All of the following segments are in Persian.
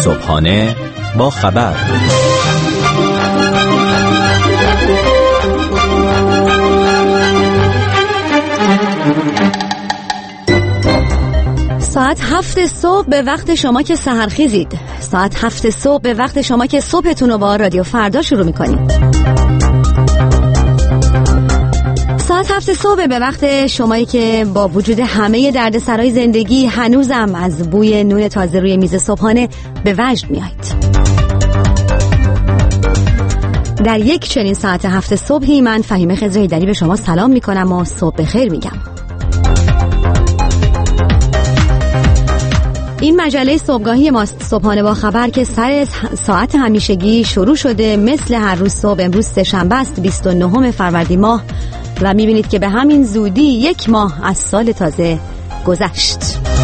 صبحانه با خبر. ساعت 7 صبح به وقت شما که سحرخیزید، ساعت 7 صبح به وقت شما که صبحتون رو با رادیو فردا شروع میکنید. ساعت 7 صبح به وقت شمایی که با وجود همه دردسرای زندگی هنوزم از بوی نون تازه روی میز صبحانه به وجد میایید. در یک چنین ساعت 7 صبحی من فهیمه خضرهیدری به شما سلام میکنم و صبح بخیر میگم. این مجله صبحگاهی ماست، صبحانه با خبر، که سر ساعت همیشگی شروع شده. مثل هر روز صبح، امروز سه‌شنبه است 29 فروردین ماه و میبینید که به همین زودی یک ماه از سال تازه گذشت.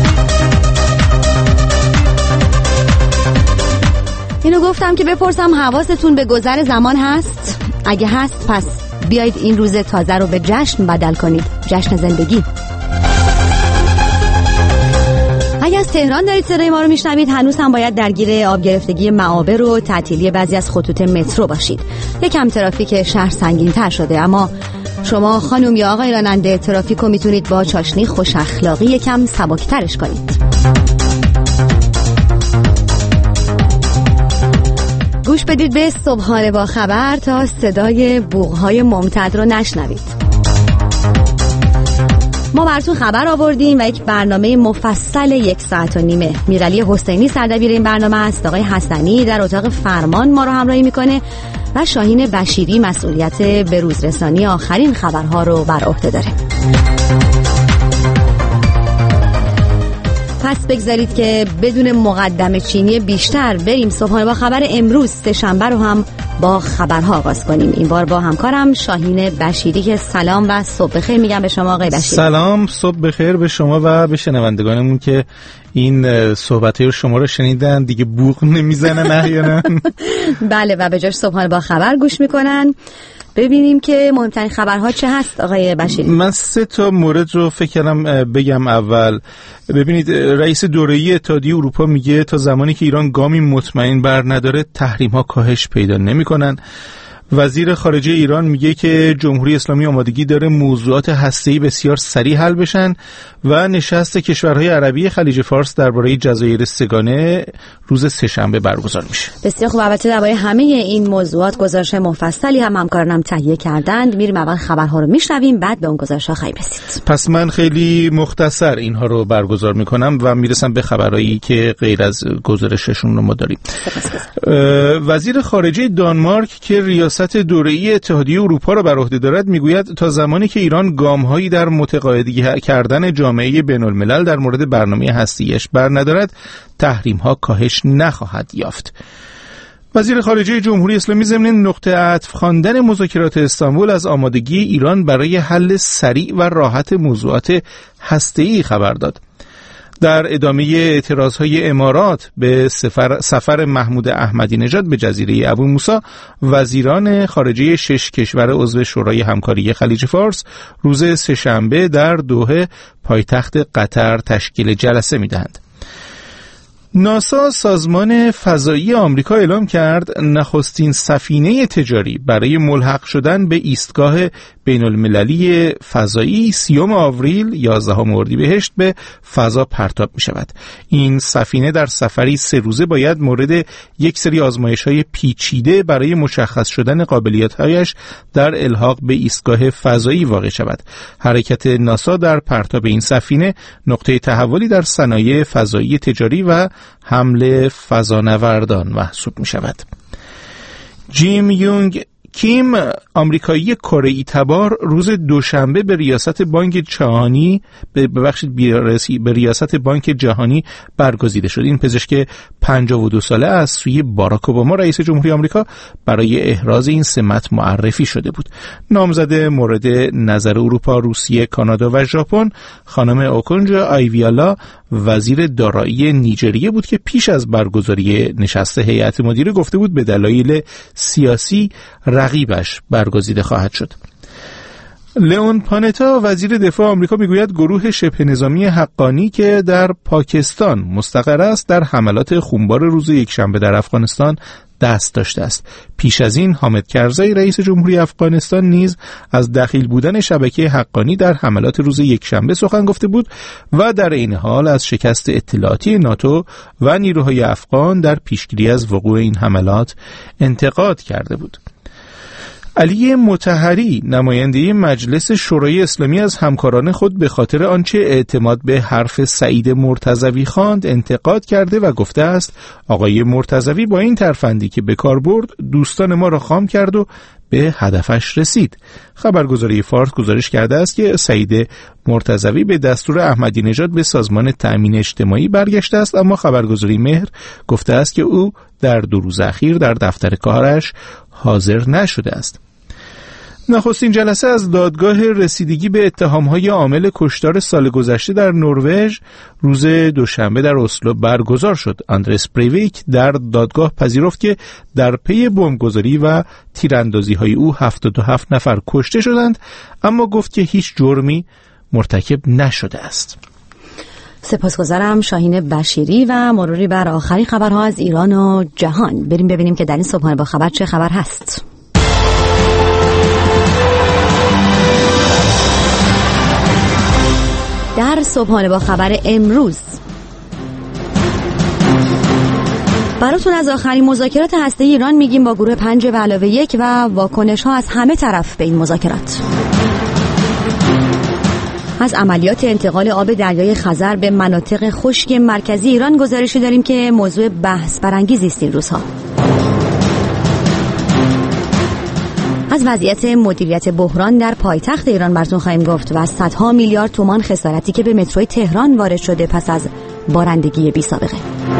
اینو گفتم که بپرسم حواستون به گذر زمان هست؟ اگه هست پس بیایید این روز تازه رو به جشن بدل کنید، جشن زندگی. اگه از تهران دارید صدای ما رو میشنوید، هنوز هم باید درگیر آب گرفتگی معابر و تعطیلی بعضی از خطوط مترو باشید. یکم ترافیک شهر سنگین‌تر شده، اما شما خانم یا آقای راننده ترافیک رو میتونید با چاشنی خوش اخلاقی یکم سبک‌ترش کنید. گوش بدید به صبحانه با خبر تا صدای بوق‌های ممتد رو نشنوید. ما براتون خبر آوردیم و یک برنامه مفصل 1.5 ساعت. میرعلی حسینی سردبیر این برنامه است، آقای حسنی در اتاق فرمان ما رو همراهی میکنه و شاهین بشیری مسئولیت بروزرسانی آخرین خبرها رو بر عهده داره. پس بگذارید که بدون مقدمه چینی بیشتر بریم صبحانه با خبر امروز سه‌شنبه رو هم با خبرها آغاز کنیم. این بار با همکارم شاهین بشیری که سلام و صبح بخیر میگم به شما آقای بشیری. سلام، صبح بخیر به شما و به شنوندگانمون که این صحبت‌های شما رو شنیدن، دیگه بوق نمیزنن احیانا. بله، و به جاش صبحانه با خبر گوش میکنن. ببینیم که مهمترین خبرها چه هست آقای بشیری. من 3 تا مورد رو فکر کردم بگم. اول ببینید، رئیس دوره‌ای اتحادیه اروپا میگه تا زمانی که ایران گامی مطمئن بر نداره تحریم‌ها کاهش پیدا نمی‌کنن. وزیر خارجه ایران میگه که جمهوری اسلامی آمادگی داره موضوعات هسته‌ای بسیار سریع حل بشن و نشست کشورهای عربی خلیج فارس درباره جزایر سه‌گانه روز سه‌شنبه برگزار میشه. بسیار خوب. البته درباره همه این موضوعات گزارش مفصلی هم همکارانم تهیه کردند. میریم اول خبرها رو میشنویم، بعد به اون گزارش‌ها خواهیم رسید. پس من خیلی مختصر اینها رو برگزار میکنم و میرسم به خبرایی که غیر از گزارششون رو ما داریم. وزیر خارجه دانمارک که ریاست دوره‌ای اتحادیه اروپا را بر عهده دارد میگوید تا زمانی که ایران گام‌هایی در متقاعد کردن جامعه بین‌الملل در مورد برنامه هسته‌ایش بر ندارد، تحریم‌ها کاهش نخواهد یافت. وزیر خارجه جمهوری اسلامی ضمن نقطه عطف خواندن مذاکرات استانبول از آمادگی ایران برای حل سریع و راحت موضوعات هسته‌ای خبر داد. در ادامه اعتراضهای امارات به سفر محمود احمدی نژاد به جزیره ابو موسی، وزیران خارجه 6 کشور عضو شورای همکاری خلیج فارس روز سه‌شنبه در دوحه پایتخت قطر تشکیل جلسه می‌دهند. ناسا، سازمان فضایی آمریکا، اعلام کرد نخستین سفینه تجاری برای ملحق شدن به ایستگاه بین‌المللی فضایی 30 آوریل 11 اردیبهشت به فضا پرتاب می شود. این سفینه در سفری 3 روزه باید مورد یک سری آزمایش‌های پیچیده برای مشخص شدن قابلیت‌هایش در الحاق به ایستگاه فضایی واقع شود. حرکت ناسا در پرتاب این سفینه نقطه تحولی در صنایع فضایی تجاری و حمل فضانوردان محسوب می شود. جیم یونگ کیم، آمریکایی کره‌ای تبار، روز دوشنبه به ریاست بانک جهانی به ریاست بانک جهانی برگزیده شد. این پزشک 52 ساله از سوی باراک اوباما رئیس جمهوری آمریکا برای احراز این سمت معرفی شده بود. نامزد مورد نظر اروپا، روسیه، کانادا و ژاپن خانم اوکونجو آیویالا وزیر دارایی نیجریه بود که پیش از برگزاری نشست هیئت مدیره گفته بود به دلایل سیاسی رقیبش برگزیده خواهد شد. لئون پانتا وزیر دفاع آمریکا میگوید گروه شبه نظامی حقانی که در پاکستان مستقر است در حملات خونبار روز یکشنبه در افغانستان دست داشته است. پیش از این حامد کرزی رئیس جمهوری افغانستان نیز از دخیل بودن شبکه حقانی در حملات روز یکشنبه سخن گفته بود و در این حال از شکست اطلاعاتی ناتو و نیروهای افغان در پیشگیری از وقوع این حملات انتقاد کرده بود. علی مطهری نماینده مجلس شورای اسلامی از همکاران خود به خاطر آنچه اعتماد به حرف سعید مرتضوی خواند انتقاد کرده و گفته است آقای مرتضوی با این ترفندی که به کار برد دوستان ما را خام کرد و به هدفش رسید. خبرگزاری فارس گزارش کرده است که سعید مرتضوی به دستور احمدی نژاد به سازمان تأمین اجتماعی برگشته است، اما خبرگزاری مهر گفته است که او در 2 روز اخیر در دفتر کارش حاضر نشده است. نخستین جلسه از دادگاه رسیدگی به اتهام‌های عامل کشتار سال گذشته در نروژ روز دوشنبه در اسلو برگزار شد. آندرس بریویک در دادگاه پذیرفت که در پی بمبگذاری و تیراندازی‌های او 77 نفر کشته شدند، اما گفت که هیچ جرمی مرتکب نشده است. سپاسگزارم شاهین بشیری و مروری بر آخرین خبرها از ایران و جهان. بریم ببینیم که در این صبحانه با خبر چه خبر هست. در صبحانه با خبر امروز براتون از آخرین مذاکرات هسته‌ای ایران میگیم با گروه 5+1 و واکنش ها از همه طرف به این مذاکرات. از عملیات انتقال آب دریای خزر به مناطق خشک مرکزی ایران گزارشی داریم که موضوع بحث برانگیزی است این روزها. از وضعیت مدیریت بحران در پایتخت ایران براتون خواهیم گفت و از صدها میلیارد تومان خسارتی که به متروی تهران وارد شده پس از بارندگی بی سابقه.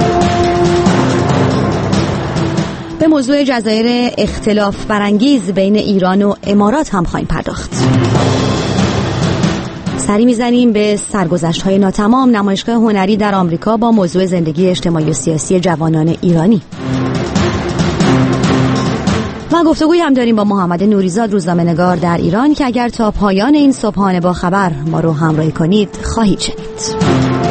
به موضوع جزایر اختلاف برانگیز بین ایران و امارات هم خواهیم پرداخت. سری میزنیم به سرگذشت‌های ناتمام نمایشگاه هنری در آمریکا با موضوع زندگی اجتماعی و سیاسی جوانان ایرانی. و گفتگویی هم داریم با محمد نوریزاد روزنامه‌نگار در ایران که اگر تا پایان این صبحانه با خبر ما رو همراهی کنید خواهید شنید.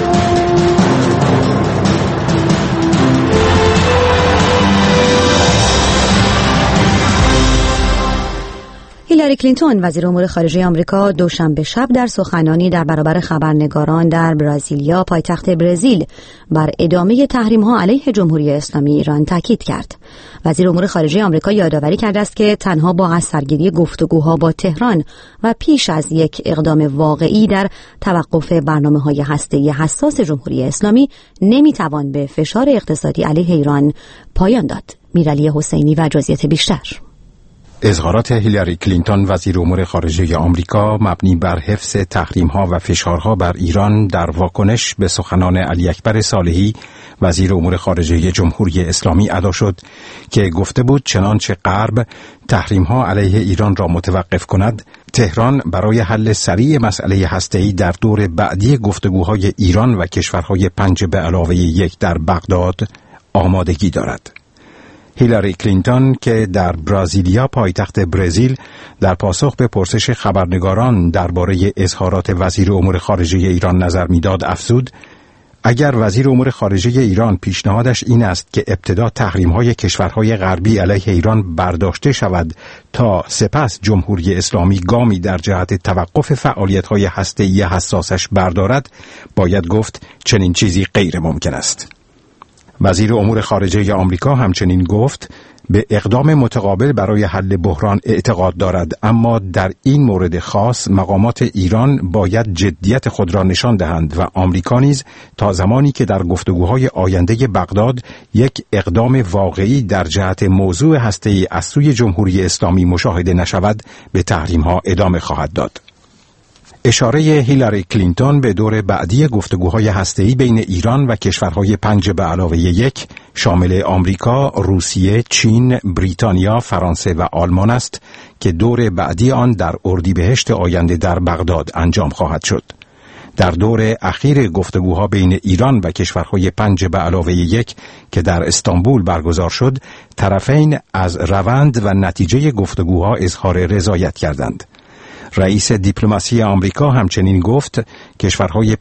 هیلاری کلینتون وزیر امور خارجه آمریکا دوشنبه شب در سخنانی در برابر خبرنگاران در برزیلیا پایتخت برزیل بر ادامه تحریم‌ها علیه جمهوری اسلامی ایران تاکید کرد. وزیر امور خارجه آمریکا یادآوری کرده است که تنها با از سرگیری گفتگوها با تهران و پیش از یک اقدام واقعی در توقف برنامه‌های هسته‌ای حساس جمهوری اسلامی نمی‌توان به فشار اقتصادی علیه ایران پایان داد. میرعلی حسینی و جزئیات بیشتر. اظهارات هیلاری کلینتون وزیر امور خارجه آمریکا مبنی بر حفظ تحریم‌ها و فشارها بر ایران در واکنش به سخنان علی اکبر صالحی وزیر امور خارجه جمهوری اسلامی ادا شد که گفته بود چنانچه غرب تحریم‌ها علیه ایران را متوقف کند، تهران برای حل سریع مسئله هسته‌ای در دور بعدی گفتگوهای ایران و کشورهای 5+1 در بغداد آمادگی دارد. هیلاری کلینتون که در برزیلیا پایتخت برزیل در پاسخ به پرسش خبرنگاران درباره اظهارات وزیر امور خارجه ایران نظر میداد افزود: اگر وزیر امور خارجه ایران پیشنهادش این است که ابتدا تحریم‌های کشورهای غربی علیه ایران برداشته شود تا سپس جمهوری اسلامی گامی در جهت توقف فعالیت‌های هسته‌ای حساسش بردارد، باید گفت چنین چیزی غیر ممکن است. وزیر امور خارجه آمریکا همچنین گفت به اقدام متقابل برای حل بحران اعتقاد دارد، اما در این مورد خاص مقامات ایران باید جدیت خود را نشان دهند و آمریکا نیز تا زمانی که در گفتگوهای آینده بغداد یک اقدام واقعی در جهت موضوع هسته‌ای از سوی جمهوری اسلامی مشاهده نشود به تحریم‌ها ادامه خواهد داد. اشاره هیلاری کلینتون به دور بعدی گفتگوهای هسته‌ای بین ایران و کشورهای 5+1 شامل آمریکا، روسیه، چین، بریتانیا، فرانسه و آلمان است که دور بعدی آن در اردیبهشت آینده در بغداد انجام خواهد شد. در دور اخیر گفتگوها بین ایران و کشورهای 5+1 که در استانبول برگزار شد، طرفین از روند و نتیجه گفتگوها اظهار رضایت کردند. رئیس دیپلماسی آمریکا همچنین گفت کشورهای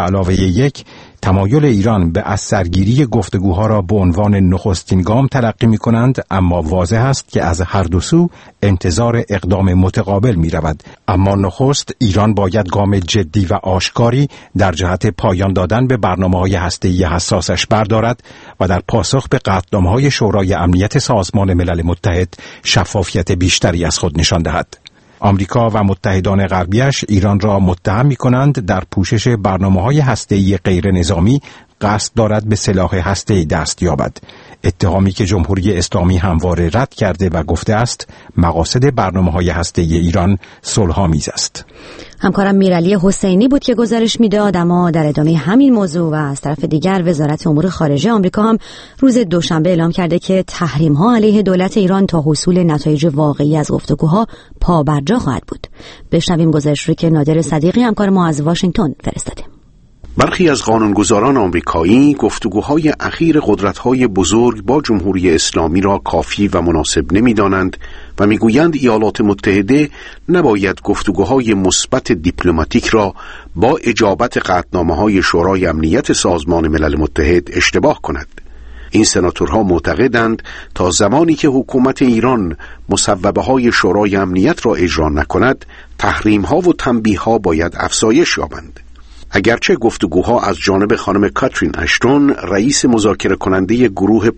5+1 تمایل ایران به از سرگیری گفتگوها را به عنوان نخستین گام تلقی می کنند، اما واضح است که از هر دو سو انتظار اقدام متقابل می رود. اما نخست ایران باید گام جدی و آشکاری در جهت پایان دادن به برنامه‌های هسته‌ای حساسش بردارد و در پاسخ به قطعنامه‌های شورای امنیت سازمان ملل متحد شفافیت بیشتری از خود نشان دهد. آمریکا و متحدان غربیش ایران را متهم می‌کنند در پوشش برنامه‌های هسته‌ای غیر نظامی قصد دارد به سلاح هسته‌ای دست یابد. اتهامی که جمهوری اسلامی همواره رد کرده و گفته است مقاصد برنامه‌های هسته‌ای ایران صلح‌آمیز است. همکارم میرعلی حسینی بود که گزارش میداد. اما در ادامه همین موضوع و از طرف دیگر وزارت امور خارجه آمریکا هم روز دوشنبه اعلام کرده که تحریم‌ها علیه دولت ایران تا حصول نتایج واقعی از گفتگوها پابرجا خواهد بود. بشنویم گزارش رو که نادر صدیقی همکار ما از واشنگتن فرستاده. برخی از قانونگذاران آمریکایی گفتگوهای اخیر قدرت‌های بزرگ با جمهوری اسلامی را کافی و مناسب نمی‌دانند و می‌گویند ایالات متحده نباید گفتگوهای مثبت دیپلماتیک را با اجابت قطعنامه‌های شورای امنیت سازمان ملل متحد اشتباه کند. این سناتورها معتقدند تا زمانی که حکومت ایران مصوبه‌های شورای امنیت را اجرا نکند، تحریم‌ها و تنبیه‌ها باید افزایش یابند. اگرچه گفتگوها از جانب خانم کاترین اشتون رئیس مذاکره کننده گروه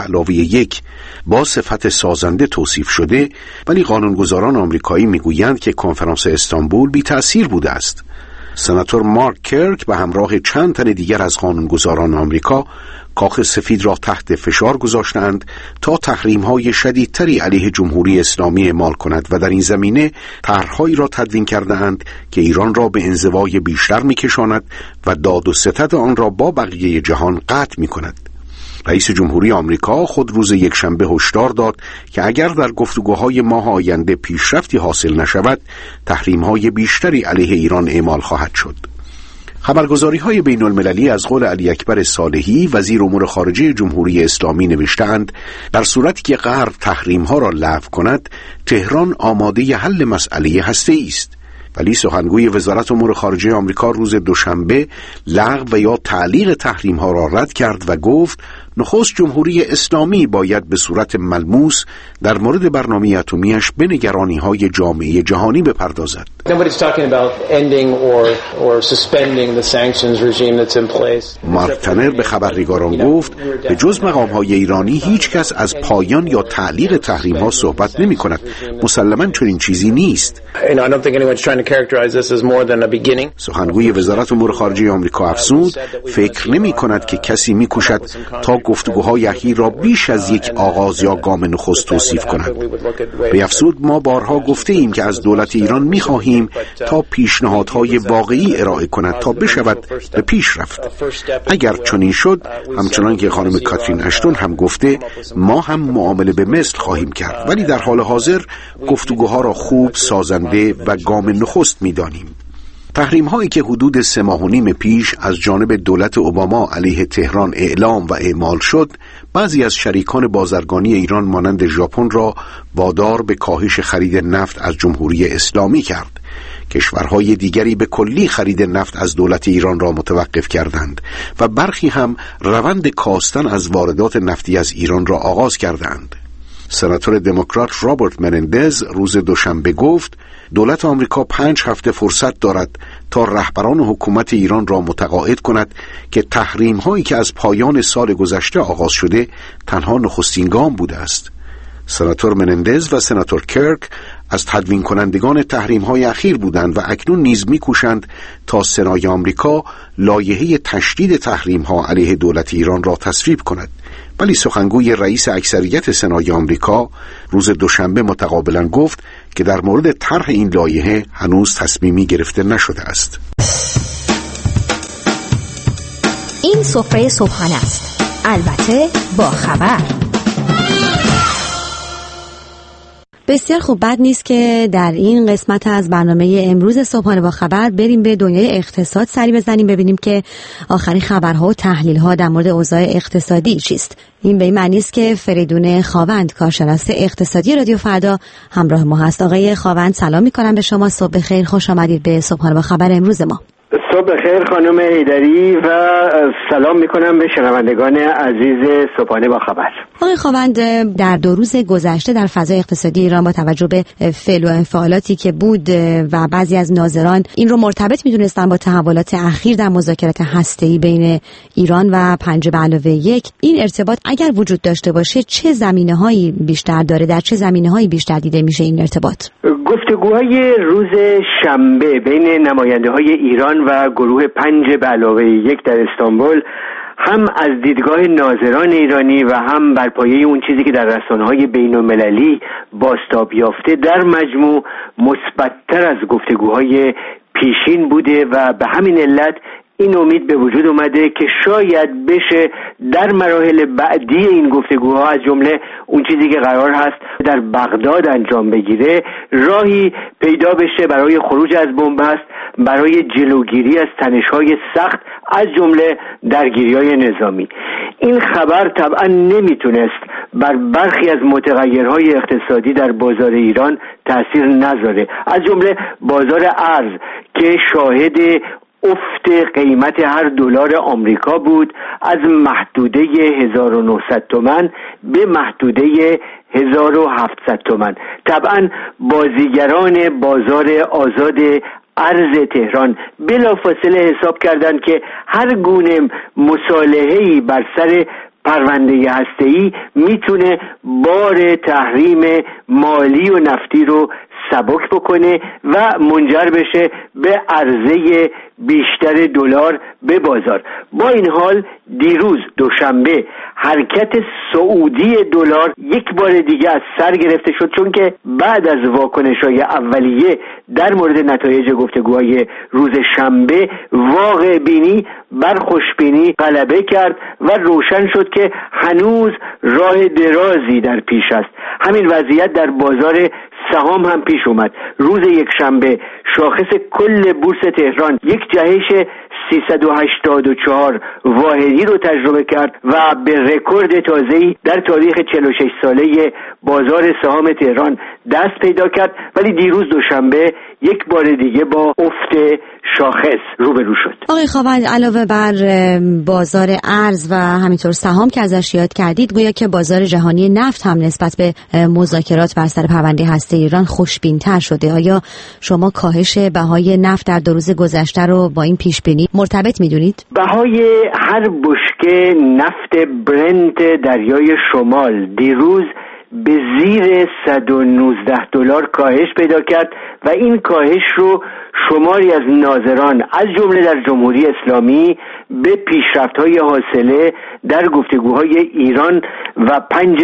5+1 با صفت سازنده توصیف شده، ولی قانونگذاران آمریکایی میگویند که کنفرانس استانبول بی تأثیر بوده است. سناتور مارک کرک به همراه چند تن دیگر از قانونگذاران آمریکا کاخ سفید را تحت فشار گذاشتند تا تحریم‌های شدیدتری علیه جمهوری اسلامی اعمال کند و در این زمینه طرح‌هایی را تدوین کرده‌اند که ایران را به انزوای بیشتر می‌کشاند و داد و ستد آن را با بقیه جهان قطع می‌کند. رئیس جمهوری آمریکا خود روز یکشنبه هشدار داد که اگر در گفتگوهای ماه آینده پیشرفتی حاصل نشود، تحریم‌های بیشتری علیه ایران اعمال خواهد شد. خبرگزاری‌های بین‌المللی از قول علی اکبر صالحی وزیر امور خارجه جمهوری اسلامی نوشتند در صورتی که غرب تحریم‌ها را لغو کند، تهران آماده حل مسئله هسته‌ای است. ولی سخنگوی وزارت امور خارجه آمریکا روز دوشنبه لغو و یا تعلیق تحریم‌ها را رد کرد و گفت نخست جمهوری اسلامی باید به صورت ملموس در مورد برنامه اتمیش به نگرانی‌های جامعه جهانی بپردازد. مارک تنر به خبرنگاران گفت به جز مقام‌های ایرانی هیچ کس از پایان یا تعلیق تحریم‌ها صحبت نمی‌کند. مسلماً چنین چیزی نیست. سخنگوی وزارت امور خارجه آمریکا افزود فکر نمی‌کند که کسی می‌کوشد تا گفتگوهای اخیر را بیش از یک آغاز یا گام نخست توصیف کند. به افزود ما بارها گفته ایم که از دولت ایران می‌خواهیم تا پیشنهادهای واقعی ارائه کند تا بشود به پیش رفت. اگر چنین شد، همچنان که خانم کاترین اشتون هم گفته، ما هم معامله به مثل خواهیم کرد، ولی در حال حاضر گفتگوها را خوب، سازنده و گام نخست می‌دانیم. تحریم هایی که حدود 3 ماه و نیم پیش از جانب دولت اوباما علیه تهران اعلام و اعمال شد، بعضی از شریکان بازرگانی ایران مانند ژاپن را وادار به کاهش خرید نفت از جمهوری اسلامی کرد. کشورهای دیگری به کلی خرید نفت از دولت ایران را متوقف کردند و برخی هم روند کاستن از واردات نفتی از ایران را آغاز کردند. سناتور دموکرات رابرت منندز روز دوشنبه گفت دولت آمریکا 5 هفته فرصت دارد تا رهبران حکومت ایران را متقاعد کند که تحریم هایی که از پایان سال گذشته آغاز شده تنها نخستین گام بوده است. سناتور منندز و سناتور کرک از تدوین کنندگان تحریم های اخیر بودند و اکنون نیز می‌کوشند تا سنای آمریکا لایحه تشدید تحریم ها علیه دولت ایران را تصویب کند. ولی سخنگوی رئیس اکثریت سنای آمریکا روز دوشنبه متقابلا گفت که در مورد طرح این لایحه هنوز تصمیمی گرفته نشده است. این سفره صبحانه است، البته با خبر. بسیار خوب، بد نیست که در این قسمت از برنامه امروز صبحانه با خبر بریم به دنیای اقتصاد سری بزنیم، ببینیم که آخرین خبرها و تحلیل‌ها در مورد اوضاع اقتصادی چیست. این به این معنی است که فریدون خاوند، کارشناس اقتصادی رادیو فردا همراه ما هست. آقای خاوند سلام می‌کنم به شما، صبح بخیر، خوش آمدید به صبحانه با خبر امروز ما. صبح بخیر خانم حیدری و سلام میکنم به شنوندگان عزیز صبحانه با خبر. آقای خاوند، در 2 روز گذشته در فضای اقتصادی ایران با توجه به فعل و انفعالاتی که بود و بعضی از ناظران این رو مرتبط میدونستن با تحولات اخیر در مذاکرات هسته‌ای بین ایران و 5+1، این ارتباط اگر وجود داشته باشه چه زمینه‌هایی بیشتر داره، در چه زمینه‌هایی بیشتر دیده میشه این ارتباط؟ گفتگوهای روز شنبه بین نماینده‌های ایران و گروه 5+1 در استانبول هم از دیدگاه ناظران ایرانی و هم بر پایه اون چیزی که در رسانه‌های بین‌المللی بازتاب یافته در مجموع مثبت‌تر از گفتگوهای پیشین بوده و به همین علت این امید به وجود اومده که شاید بشه در مراحل بعدی این گفتگوها، از جمله اون چیزی که قرار هست در بغداد انجام بگیره، راهی پیدا بشه برای خروج از بن‌بست، برای جلوگیری از تنش‌های سخت، از جمله درگیری‌های نظامی. این خبر طبعا نمیتونست بر برخی از متغیرهای اقتصادی در بازار ایران تأثیر نذاره، از جمله بازار ارز که شاهد افت قیمت هر دلار آمریکا بود، از محدوده 1900 تومان به محدوده 1700 تومان. طبعا بازیگران بازار آزاد ارز تهران بلافاصله حساب کردند که هر گونه مصالحه‌ای بر سر پرونده هسته‌ای میتونه بار تحریم مالی و نفتی رو سبک بکنه و منجر بشه به عرضه بیشتر دلار به بازار. با این حال دیروز دوشنبه حرکت صعودی دلار یک بار دیگه از سر گرفته شد، چون که بعد از واکنش‌های اولیه در مورد نتایج گفتگوهای روز شنبه واقع بینی بر خوشبینی غلبه کرد و روشن شد که هنوز راه درازی در پیش است. همین وضعیت در بازار سهام هم پیش اومد. روز یکشنبه شاخص کل بورس تهران یک جهش 384 واحدی رو تجربه کرد و به رکورد تازه‌ای در تاریخ 46 ساله بازار سهام تهران دست پیدا کرد، ولی دیروز دوشنبه یک بار دیگه با افت شاخص روبرو شد. آقای خاوند، علاوه بر بازار ارز و همینطور سهام که ازش یاد کردید، گویا که بازار جهانی نفت هم نسبت به مذاکرات بر سر پرونده هسته ایران خوشبین‌تر شده. آیا شما کاهش بهای نفت در 2 روز گذشته رو با این پیش بینی مرتبط می‌دونید؟ بهای هر بشکه نفت برنت دریای شمال دیروز به زیر 119 دلار کاهش پیدا کرد و این کاهش رو شماری از ناظران از جمله در جمهوری اسلامی به پیشرفت‌های حاصله در گفتگوهای ایران و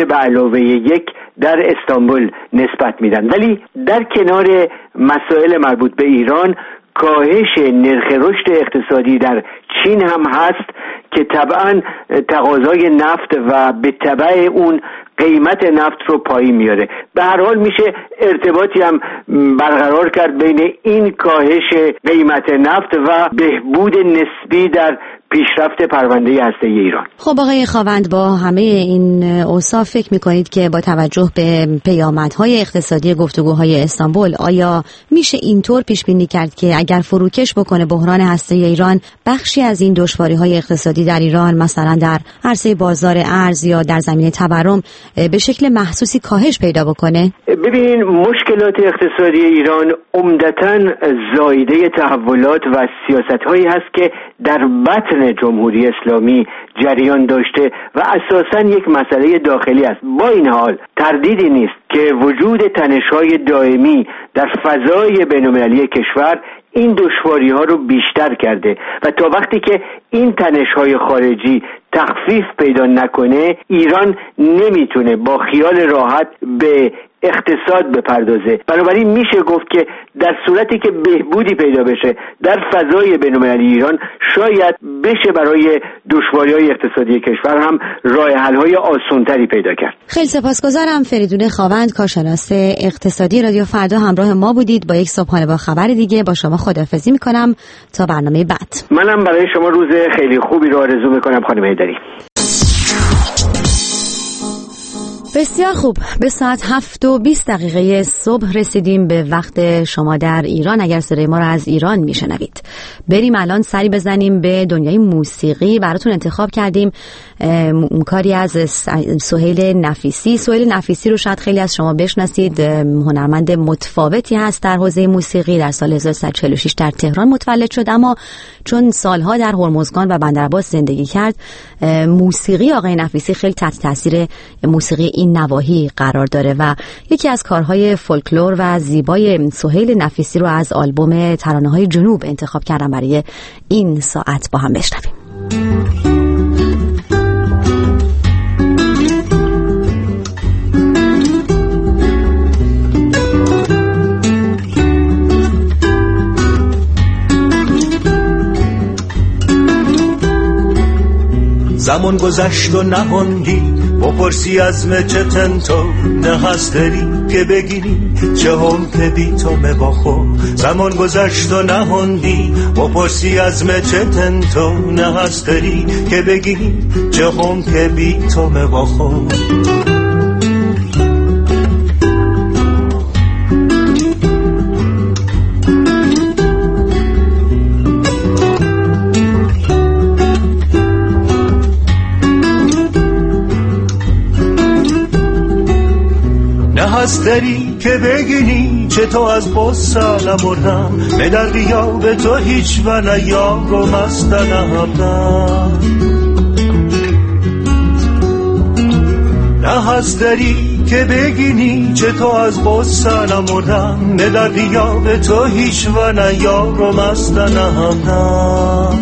5+1 در استانبول نسبت میدن. ولی در کنار مسائل مربوط به ایران، کاهش نرخ رشد اقتصادی در چین هم هست که طبعا تقاضای نفت و به تبع اون قیمت نفت رو پایین میاره. به هر حال میشه ارتباطی هم برقرار کرد بین این کاهش قیمت نفت و بهبود نسبی در پیشرفت پرونده هسته‌ای ایران. خب آقای خاوند، با همه این اوصاف فکر میکنید که با توجه به پیامدهای اقتصادی گفتگوهای استانبول، آیا میشه اینطور پیش بینی کرد که اگر فروکش بکنه بحران هسته‌ای ایران، بخشی از این دشواری‌های اقتصادی در ایران، مثلا در عرصه بازار ارز یا در زمینه تورم، به شکل محسوسی کاهش پیدا بکنه؟ ببین، مشکلات اقتصادی ایران عمدتاً زایده تحولات و سیاست‌هایی هست که در بطن جمهوری اسلامی جریان داشته و اساساً یک مسئله داخلی است. با این حال تردیدی نیست که وجود تنش‌های دائمی در فضای بین‌المللی کشور این دشواری‌ها رو بیشتر کرده و تا وقتی که این تنش‌های خارجی تخفیف پیدا نکنه، ایران نمیتونه با خیال راحت به اقتصاد بپردازه. بنابراین میشه گفت که در صورتی که بهبودی پیدا بشه در فضای بین‌المللی ایران، شاید بشه برای دشواری‌های اقتصادی کشور هم راه حل‌های آسان‌تری پیدا کرد. خیلی سپاسگزارم. فریدون خاوند، کارشناس اقتصادی رادیو فردا همراه ما بودید با یک صبحانه با خبر دیگه. با شما خداحافظی میکنم تا برنامه بعد. منم برای شما روز خیلی خوبی رو آرزو میکنم خانم حیدری. بسیار خوب، به ساعت 7:20 صبح رسیدیم به وقت شما در ایران اگر صدای ما را از ایران میشنوید. بریم الان سری بزنیم به دنیای موسیقی. براتون انتخاب کردیم کاری از سهیل نفیسی. سهیل نفیسی رو شاید خیلی از شما بشناسید، هنرمند متفاوتی هست در حوزه موسیقی. در سال 1346 در تهران متولد شد، اما چون سالها در هرمزگان و بندرعباس زندگی کرد، موسیقی آقای نفیسی خیلی تحت تاثیر موسیقی این نواحی قرار داره و یکی از کارهای فولکلور و زیبای سهیل نفیسی رو از آلبوم ترانه‌های جنوب انتخاب کردم برای این ساعت با هم بشنویم. زمان گذشت و نهاندی بپرسی از چه تنتو نه هست داری که بگیری چه هم که بی تو مباخو. زمان گذشت و نهاندی بپرسی از چه تنتو نه هست داری که بگیری چه هم که بی تو مباخو. هست داری که بگینی چه تو از بسا نمردم مدردی یا به تو هیچ و نه یار و مست نهبدم. نه هست داری که بگینی چه تو از بسا نمردم مدردی یا به تو هیچ و نه یار و مست نهبدم.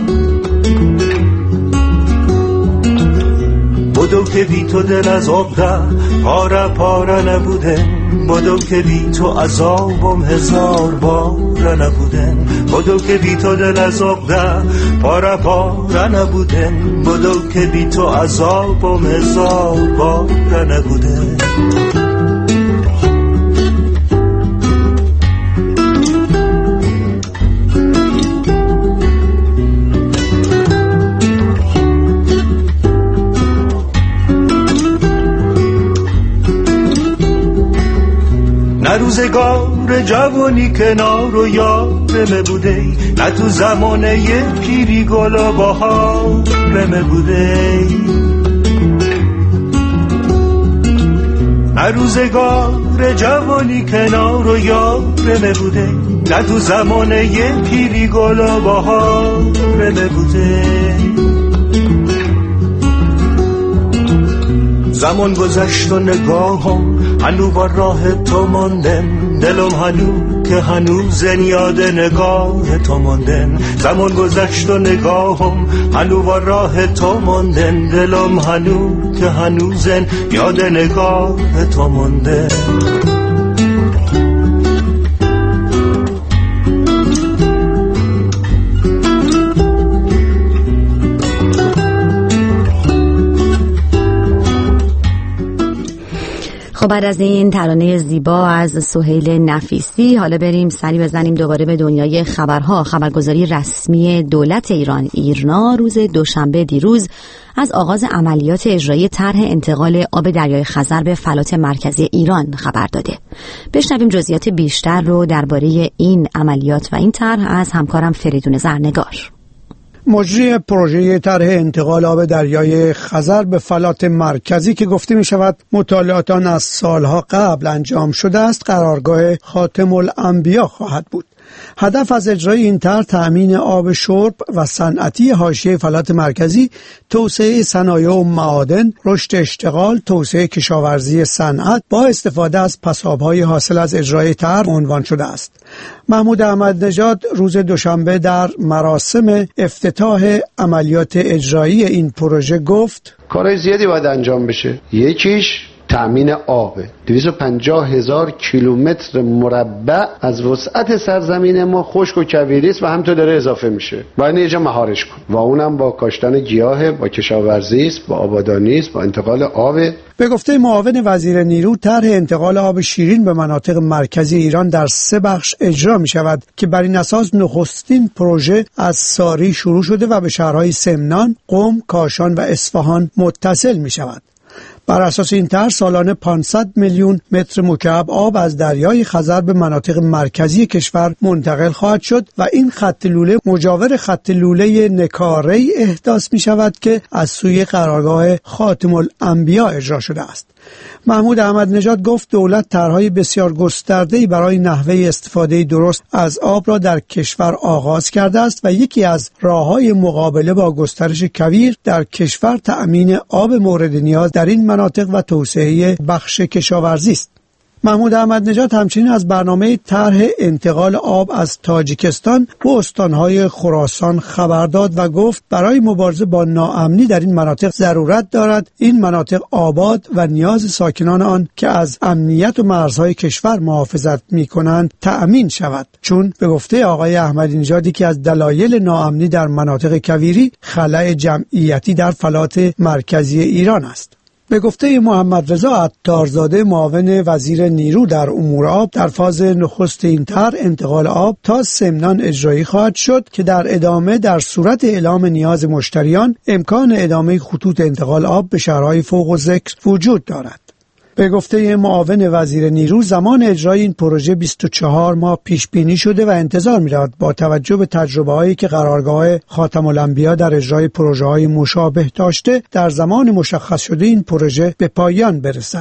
بدو که بی تو دل از عقده پاره پاره نبوده، بدو که بی تو عذابم هزار باره نبوده، بدو که بی تو دل از عقده پاره پاره نبوده، بدو که بی تو عذابم هزار باره نبوده. نه روزگار جوانی کنار و یارمه بوده، نه تو زمانه یه پیری گل و بهارمه بوده. نه روزگار جوانی کنار و یارمه بوده، نه تو زمانه یه پیری گل و بهارمه بوده. زمان گذشت و نگاهم هنو با راه تو ماندن، دلم هنو که هنوزن یاد نگاه تو ماندن. زمان گذشت و نگاهم هنو با راه تو ماندن، دلم هنو که هنوزن یاد نگاه تو ماندن. خب بعد از این ترانه زیبا از سهیل نفیسی، حالا بریم سری بزنیم دوباره به دنیای خبرها. خبرگزاری رسمی دولت ایران ایرنا روز دوشنبه دیروز از آغاز عملیات اجرایی طرح انتقال آب دریای خزر به فلات مرکزی ایران خبر داده. بشنویم جزئیات بیشتر رو درباره این عملیات و این طرح از همکارم فریدون زرنگار. مجری پروژه طرح انتقال آب دریای خزر به فلات مرکزی که گفته می شود مطالعات آن از سالها قبل انجام شده است، قرارگاه خاتم الانبیا خواهد بود. هدف از اجرای این طرح تأمین آب شرب و صنعتی حاشیه فلات مرکزی، توسعه صنایع و معادن، رشد اشتغال، توسعه کشاورزی صنعت با استفاده از پساب‌های حاصل از اجرای طرح عنوان شده است. محمود احمد نژاد روز دوشنبه در مراسم افتتاح عملیات اجرایی این پروژه گفت: کارهای زیادی باید انجام بشه. یکیش تأمین آب. 250,000 کیلومتر مربع از وسعت سرزمین ما خشک و کویری است و همینطور داره اضافه میشه. باید یه جا مهارش کن و اونم با کاشتن گیاه، با کشاورزی است، با آبادانی است، با انتقال آب. به گفته معاون وزیر نیرو، طرح انتقال آب شیرین به مناطق مرکزی ایران در 3 بخش اجرا می شود که بر این اساس نخستین پروژه از ساری شروع شده و به شهرهای سمنان، قم، کاشان و اصفهان متصل می شود. بر اساس این طرح سالانه 500 میلیون متر مکعب آب از دریای خزر به مناطق مرکزی کشور منتقل خواهد شد و این خط لوله مجاور خط لوله نکاری احداث می شود که از سوی قرارگاه خاتم الانبیا اجرا شده است. محمود احمد نژاد گفت دولت طرح‌های بسیار گسترده‌ای برای نحوه استفاده درست از آب را در کشور آغاز کرده است و یکی از راه‌های مقابله با گسترش کویر در کشور تأمین آب مورد نیاز در این مناطق و توسعه بخش کشاورزی است. محمود احمد نژاد همچنین از برنامه طرح انتقال آب از تاجیکستان به استانهای خراسان خبر داد و گفت برای مبارزه با ناامنی در این مناطق ضرورت دارد این مناطق آباد و نیاز ساکنان آن که از امنیت و مرزهای کشور محافظت می‌کنند تأمین شود، چون به گفته آقای احمدی نژادی که از دلایل ناامنی در مناطق کویری خلأ جمعیتی در فلات مرکزی ایران است. به گفته محمد رضا عطارزاده معاون وزیر نیرو در امور آب، در فاز نخست این طرح انتقال آب تا سمنان اجرایی خواهد شد که در ادامه در صورت اعلام نیاز مشتریان امکان ادامه خطوط انتقال آب به شهرهای فوق الذکر وجود دارد. به گفته معاون وزیر نیرو زمان اجرای این پروژه 24 ماه پیش بینی شده و انتظار می‌رود با توجه به تجربه‌هایی که قرارگاه خاتم الانبیا در اجرای پروژه‌های مشابه داشته در زمان مشخص شده این پروژه به پایان برسد.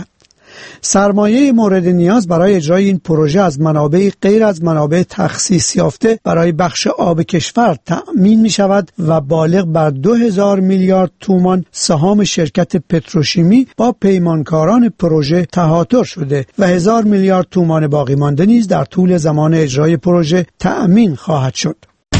سرمایه مورد نیاز برای اجرای این پروژه از منابع غیر از منابع تخصیص یافته برای بخش آب کشور تأمین می شود و بالغ بر 2000 میلیارد تومان سهام شرکت پتروشیمی با پیمانکاران پروژه تهاتر شده و 1000 میلیارد تومان باقی مانده نیز در طول زمان اجرای پروژه تأمین خواهد شد.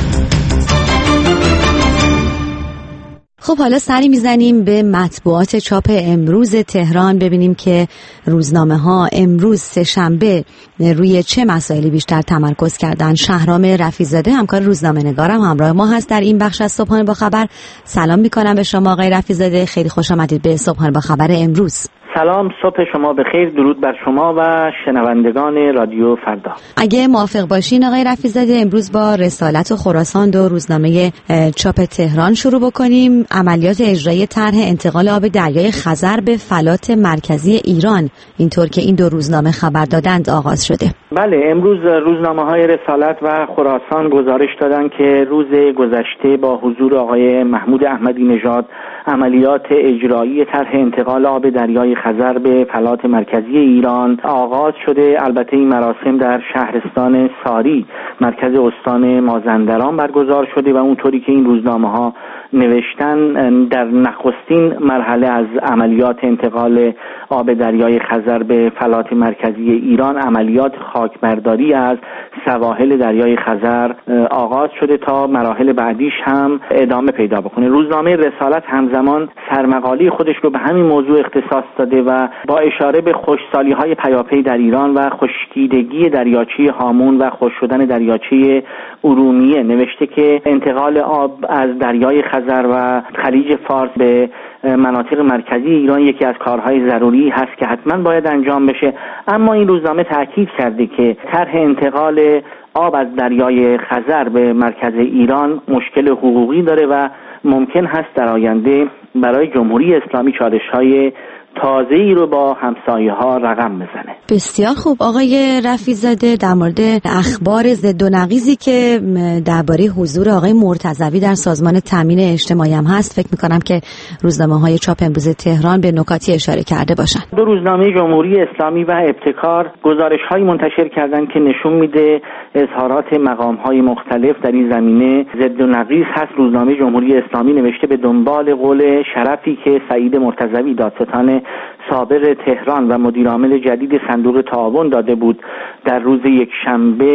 خب حالا سری میزنیم به مطبوعات چاپ امروز تهران ببینیم که روزنامه ها امروز سه‌شنبه روی چه مسائلی بیشتر تمرکز کردن. شهرام رفیع‌زاده همکار روزنامه نگارم همراه ما هست در این بخش از صبحانه با خبر. سلام میکنم به شما آقای رفیع‌زاده، خیلی خوش آمدید به صبحانه با خبر امروز. سلام، صبح شما بخیر، درود بر شما و شنوندگان رادیو فردا. اگه موافق باشین آقای رفیع‌زاده امروز با رسالت و خراسان و روزنامه چاپ تهران شروع بکنیم. عملیات اجرایی طرح انتقال آب دریای خزر به فلات مرکزی ایران، اینطور که این دو روزنامه خبر دادند، آغاز شده. بله، امروز روزنامه‌های رسالت و خراسان گزارش دادند که روز گذشته با حضور آقای محمود احمدی نژاد عملیات اجرایی طرح انتقال آب دریای خزر به فلات مرکزی ایران آغاز شده. البته این مراسم در شهرستان ساری مرکز استان مازندران برگزار شده و اونطوری که این روزنامه‌ها نوشتن در نخستین مرحله از عملیات انتقال آب دریای خزر به فلات مرکزی ایران عملیات خاکبرداری از سواحل دریای خزر آغاز شده تا مراحل بعدیش هم ادامه پیدا بکنه. روزنامه رسالت همزمان سرمقاله خودش رو به همین موضوع اختصاص داده و با اشاره به خشکسالی‌های پیاپی در ایران و خشکیدگی دریاچه هامون و خشک شدن دریاچه ارومیه نوشته که انتقال آب از دریای خزر و خلیج فارس به مناطق مرکزی ایران یکی از کارهای ضروری هست که حتما باید انجام بشه. اما این روزنامه تاکید کرده که طرح انتقال آب از دریای خزر به مرکز ایران مشکل حقوقی داره و ممکن هست در آینده برای جمهوری اسلامی چالش‌های تازه‌ای رو با همسایه‌ها رقم بزنه. بسیار خوب آقای رفیع‌زاده، در مورد اخبار ضد و نقیضی که درباره حضور آقای مرتضوی در سازمان تامین اجتماعی هم هست، فکر می‌کنم که روزنامه‌های چاپ امروز تهران به نکاتی اشاره کرده باشن. دو روزنامه جمهوری اسلامی و ابتکار گزارش‌هایی منتشر کردند که نشون میده اظهارات مقام‌های مختلف در این زمینه ضد و نقیض هست. روزنامه جمهوری اسلامی نوشته به دنبال قول شرفی که سعید مرتضوی دادستان سابق تهران و مدیر عامل جدید صندوق تعاون داده بود در روز یکشنبه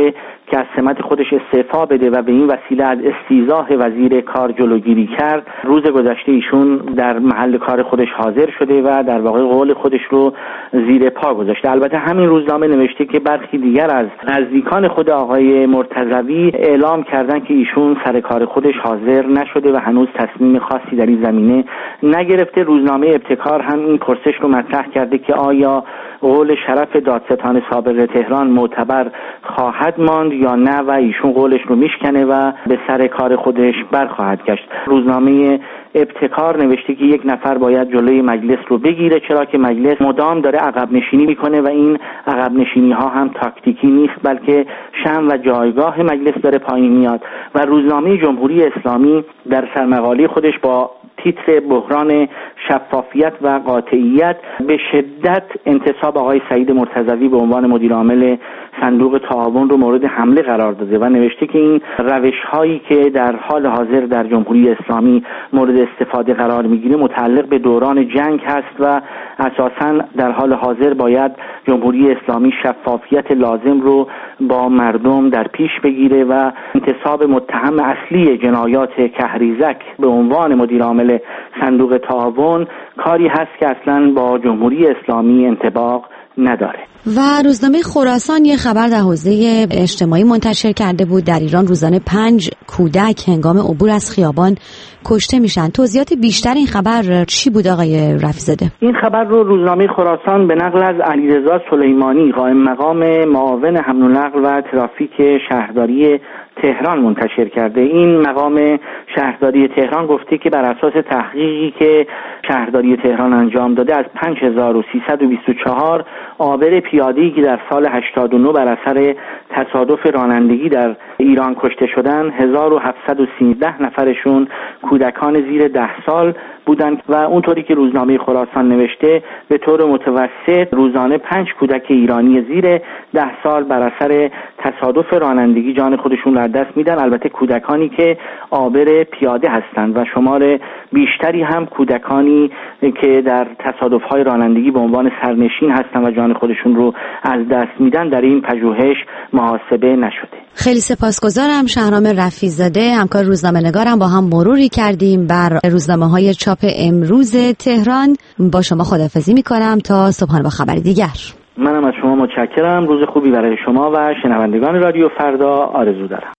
که از سمت خودش استعفا بده و به این وسیله از استیضاح وزیر کار جلوگیری کرد، روز گذشته ایشون در محل کار خودش حاضر شده و در واقع قول خودش رو زیر پا گذاشته. البته همین روزنامه نوشته که برخی دیگر از نزدیکان خود آقای مرتضوی اعلام کردن که ایشون سر کار خودش حاضر نشده و هنوز تصمیم خاصی در این زمینه نگرفته. روزنامه ابتکار هم این پرسش رو مطرح کرده که آیا قول شرف دادستان سابق تهران معتبر خواهد ماند یا نه و ایشون قولش رو میشکنه و به سر کار خودش برخواهد گشت. روزنامه ابتکار نوشته که یک نفر باید جلوی مجلس رو بگیره، چرا که مجلس مدام داره عقب نشینی میکنه و این عقب نشینی ها هم تاکتیکی نیست بلکه شأن و جایگاه مجلس داره پایین میاد. و روزنامه جمهوری اسلامی در سرمقاله خودش با تیتر بحران شفافیت و قاطعیت به شدت انتصاب آقای سعید مرتضوی به عنوان مدیر عامل صندوق تعاون رو مورد حمله قرار داده و نوشته که این روش‌هایی که در حال حاضر در جمهوری اسلامی مورد استفاده قرار میگیره متعلق به دوران جنگ هست و اساساً در حال حاضر باید جمهوری اسلامی شفافیت لازم رو با مردم در پیش بگیره و انتصاب متهم اصلی جنایات کهریزک به عنوان مدیر عامل صندوق تعاون کاری هست که اصلاً با جمهوری اسلامی انطباق نداره. و روزنامه خراسان یه خبر در حوزه اجتماعی منتشر کرده بود. در ایران روزانه 5 کودک هنگام عبور از خیابان کشته میشن. توضیحات بیشتر این خبر چی بود آقای رفیع‌زاده؟ این خبر رو روزنامه خراسان به نقل از علیرضا سلیمانی قائم مقام معاون حمل و نقل و ترافیک شهرداری تهران منتشر کرده. این مقام شهرداری تهران گفته که بر اساس تحقیقی که شهرداری تهران انجام داده از 5324 عابر پیاده‌ای که در سال 89 بر اثر تصادف رانندگی در ایران کشته شدن 1713 نفرشون کودکان زیر 10 سال بودند و اونطوری که روزنامه خراسان نوشته به طور متوسط روزانه 5 کودک ایرانی زیر 10 سال بر اثر تصادف رانندگی جان خودشون را دست میدن. البته کودکانی که عابر پیاده هستند و شمار بیشتری هم کودکانی که در تصادف‌های رانندگی به عنوان سرنشین هستند و جان خودشون رو از دست میدن در این پژوهش محاسبه نشده. خیلی سپاسگزارم. شهرام رفیع‌زاده همکار روزنامه‌نگارم با هم مروری کردیم بر روزنامه‌های چاپ امروز تهران. با شما خداحافظی می‌کنم تا صبحانه با خبر دیگر. منم از شما متشکرم. روز خوبی برای شما و شنوندگان رادیو فردا آرزو دارم.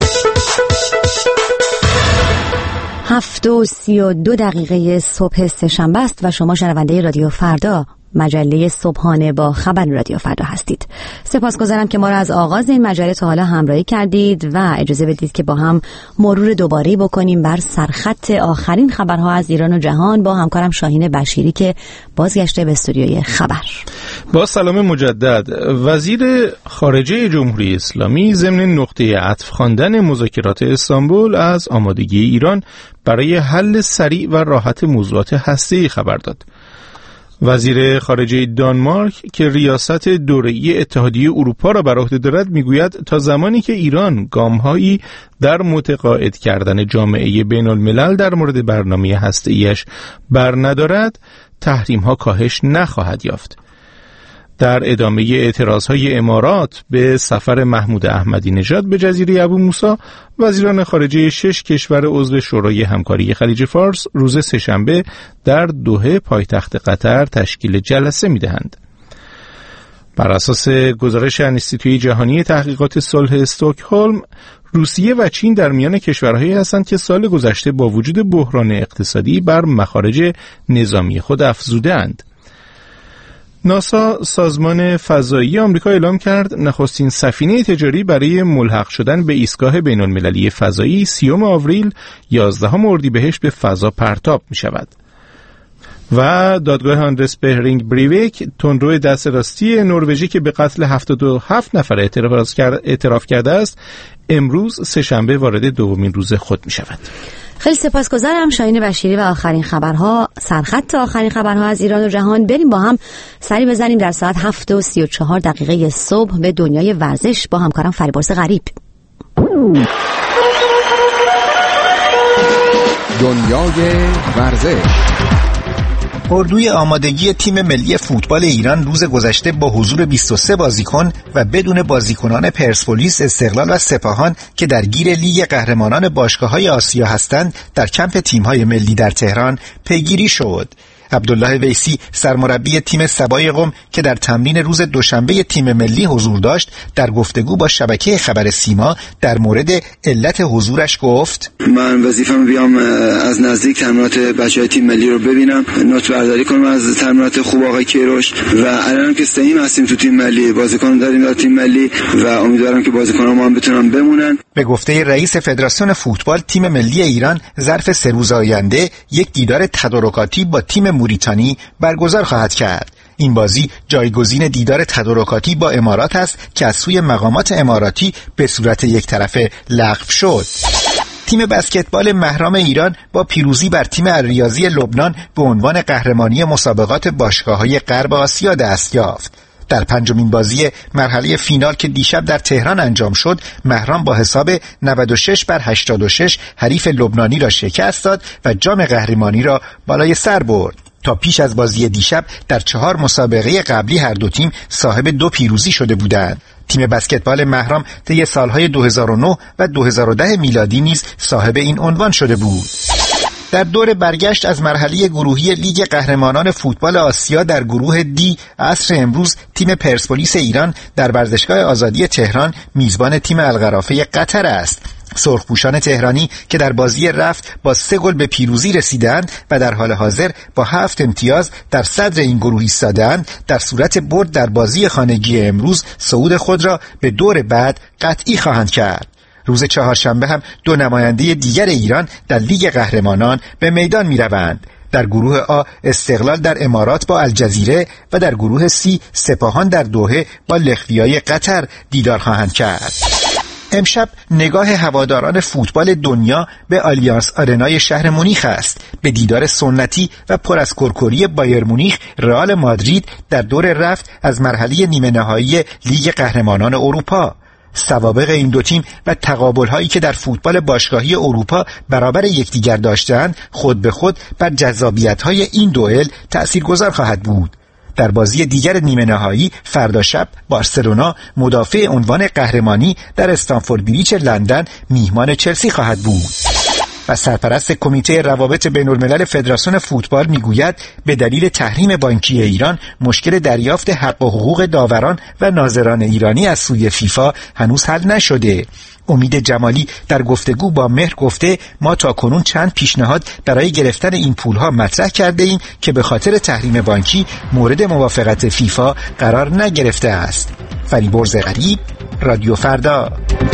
7:32 صبح سه‌شنبه است و شما شنونده رادیو فردا مجله صبحانه با خبر رادیو فردا هستید. سپاسگزارم که ما را از آغاز این مجله تا حالا همراهی کردید و اجازه بدید که با هم مرور دوباره بکنیم بر سرخط آخرین خبرها از ایران و جهان با همکارم شاهین بشیری که بازگشته به استودیوی خبر. با سلام مجدد. وزیر خارجه جمهوری اسلامی ضمن نقطه عطف خواندن مذاکرات استانبول از آمادگی ایران برای حل سریع و راحت موضوعات هسته‌ای خبر داد. وزیر خارجه دانمارک که ریاست دوره‌ای اتحادیه اروپا را بر عهده دارد میگوید تا زمانی که ایران گام‌هایی در متقاعد کردن جامعه بین‌الملل در مورد برنامه هسته‌ایش برندارد، تحریم‌ها کاهش نخواهد یافت. در ادامه اعتراضهای امارات به سفر محمود احمدی نژاد به جزیره ابو موسی، وزیران خارجه 6 کشور عضو شورای همکاری خلیج فارس روز سه‌شنبه در دوحه پایتخت قطر تشکیل جلسه می‌دهند. بر اساس گزارش انستیتوی جهانی تحقیقات صلح استکهلم، روسیه و چین در میان کشورهایی هستند که سال گذشته با وجود بحران اقتصادی بر مخارج نظامی خود افزوده‌اند. ناسا، سازمان فضایی آمریکا اعلام کرد نخستین سفینه تجاری برای ملحق شدن به ایستگاه بین‌المللی فضایی 30 آوریل 11 اردیبهشت به فضا پرتاب می شود. و دادگاه آندرس بهرینگ بریویک، تندرو دست راستی نروژی که به قتل 77 نفر اعتراف کرده است، امروز سه‌شنبه وارد دومین روز خود می شود. خیلی سپاسگزارم شاهین بشیری و آخرین خبرها، سرخط آخرین خبرها از ایران و جهان. بریم با هم سری بزنیم در ساعت 7:34 صبح به دنیای ورزش با همکارم فریبرز غریب. دنیای ورزش. اردوی آمادگی تیم ملی فوتبال ایران روز گذشته با حضور 23 بازیکن و بدون بازیکنان پرسپولیس، استقلال و سپاهان که درگیر لیگ قهرمانان باشگاه‌های آسیا هستند در کمپ تیم‌های ملی در تهران پیگیری شد. عبدالله ویسی سرمربی تیم سبای قم که در تمرین روز دوشنبه تیم ملی حضور داشت در گفتگو با شبکه خبر سیما در مورد علت حضورش گفت: من وظیفه‌م بیام از نزدیک تمرینات بچه‌های تیم ملی رو ببینم، نوت برداری کنم از تمرینات خوب آقای کیروش و الان که سیم هستیم تو تیم ملی، بازیکن داریم در تیم ملی و امیدوارم که بازیکن‌ها ما هم بتونن بمونن. به گفته رئیس فدراسیون فوتبال، تیم ملی ایران ظرف 3 روز آینده یک دیدار تدارکاتی با تیم موریتانی برگزار خواهد کرد. این بازی جایگزین دیدار تدارکاتی با امارات است که از سوی مقامات اماراتی به صورت یک طرفه لغو شد. تیم بسکتبال مهرام ایران با پیروزی بر تیم الریاضی لبنان به عنوان قهرمانی مسابقات باشگاه‌های غرب آسیا دست یافت. در 5مین بازی مرحله فینال که دیشب در تهران انجام شد، مهرام با حساب 96-86 حریف لبنانی را شکست داد و جام قهرمانی را بالای سر برد. تا پیش از بازی دیشب در 4 مسابقه قبلی هر دو تیم صاحب 2 پیروزی شده بودند. تیم بسکتبال مهرام طی سالهای 2009 و 2010 میلادی نیز صاحب این عنوان شده بود. در دور برگشت از مرحله گروهی لیگ قهرمانان فوتبال آسیا در گروه دی، عصر امروز تیم پرسپولیس ایران در ورزشگاه آزادی تهران میزبان تیم القرافه قطر است. سرخپوشان تهرانی که در بازی رفت با 3 گل به پیروزی رسیدند و در حال حاضر با 7 امتیاز در صدر این گروه ایستادند، در صورت برد در بازی خانگی امروز صعود خود را به دور بعد قطعی خواهند کرد. روز چهارشنبه هم 2 نماینده دیگر ایران در لیگ قهرمانان به میدان می روند. در گروه آ استقلال در امارات با الجزیره و در گروه سی سپاهان در دوحه با لخویای قطر دیدار خواهند کرد. امشب نگاه هواداران فوتبال دنیا به آلیانس آرنای شهر مونیخ است، به دیدار سنتی و پر از کرکری بایر مونیخ رئال مادرید در دور رفت از مرحله نیمه نهایی لیگ قهرمانان اروپا. سوابق این دو تیم و تقابل‌هایی که در فوتبال باشگاهی اروپا برابر یکدیگر داشتند خود به خود بر جذابیت‌های این دوئل تأثیرگذار خواهد بود. در بازی دیگر نیمه نهایی فردا شب بارسلونا مدافع عنوان قهرمانی در استنفورد بریج لندن میهمان چلسی خواهد بود. و سرپرست کمیته روابط بین‌الملل فدراسیون فوتبال میگوید به دلیل تحریم بانکی ایران مشکل دریافت حق و حقوق داوران و ناظران ایرانی از سوی فیفا هنوز حل نشده. امید جمالی در گفتگو با مهر گفته ما تاکنون چند پیشنهاد برای گرفتن این پولها مطرح کرده ایم که به خاطر تحریم بانکی مورد موافقت فیفا قرار نگرفته است. فریبرز غریب، رادیو فردا.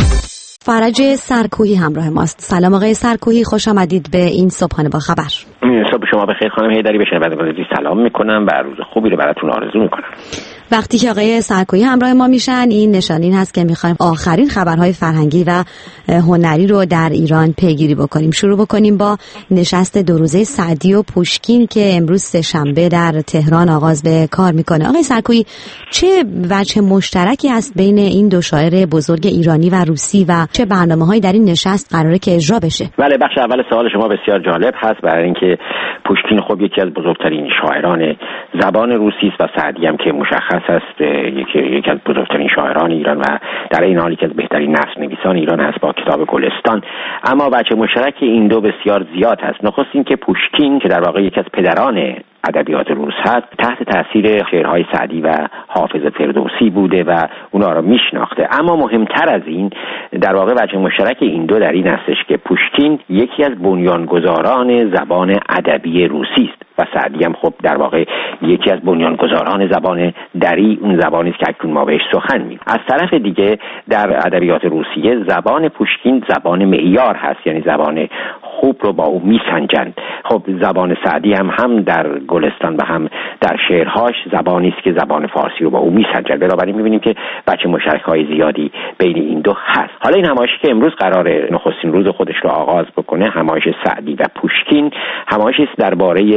فرج سرکوهی همراه ماست. سلام آقای سرکوهی، خوش آمدید به این صبحانه با خبر. صبح شما بخیر خانم هیدری، به شنوندگان عزیز سلام میکنم و روز خوبی رو براتون آرزو میکنم. وقتی که آقای سرکوهی همراه ما میشن این نشانین هست که میخوایم آخرین خبرهای فرهنگی و هنری رو در ایران پیگیری بکنیم. شروع بکنیم با نشست 2 روزه سعدی و پوشکین که امروز سه‌شنبه در تهران آغاز به کار میکنه. آقای سرکوهی، چه وجه مشترکی هست بین این دو شاعر بزرگ ایرانی و روسی و چه برنامه‌هایی در این نشست قراره که اجرا بشه؟ بله، بخش اول سوال شما بسیار جالب هست، برای اینکه پوشکین خب یکی از بزرگترین شاعران زبان روسی است و سعدی هم که مشخص است یکی از بزرگترین شاعران ایران و در این حال یکی از بهترین نثرنویسان ایران است با کتاب گلستان. اما وجه مشترک این دو بسیار زیاد است. نخست این که پوشکین که در واقع یکی از پدران ادبیات روس هست، تحت تاثیر شعرهای سعدی و حافظ فردوسی بوده و اونا رو میشناخته. اما مهمتر از این در واقع وجه مشترک این دو در این هستش که پوشکین یکی از بنیانگذاران زبان ادبی روسی است و سعدی هم خب در واقع یکی از بنیانگذاران زبان دری، اون زبانی است که اکنون ما بهش سخن میگیم. از طرف دیگه در ادبیات روسیه زبان پوشکین زبان معیار هست، یعنی زبان خوب رو با او میسنجند. خب زبان سعدی هم در گلستان و هم در شعرهاش زبانی است که زبان فارسی رو با او میسنجند. بنابراین میبینیم که بچه مشترک‌های زیادی بین این دو هست. حالا این همایشی که امروز قراره نخستین روز خودش رو آغاز بکنه، همایش سعدی و پوشکین، همایشی است درباره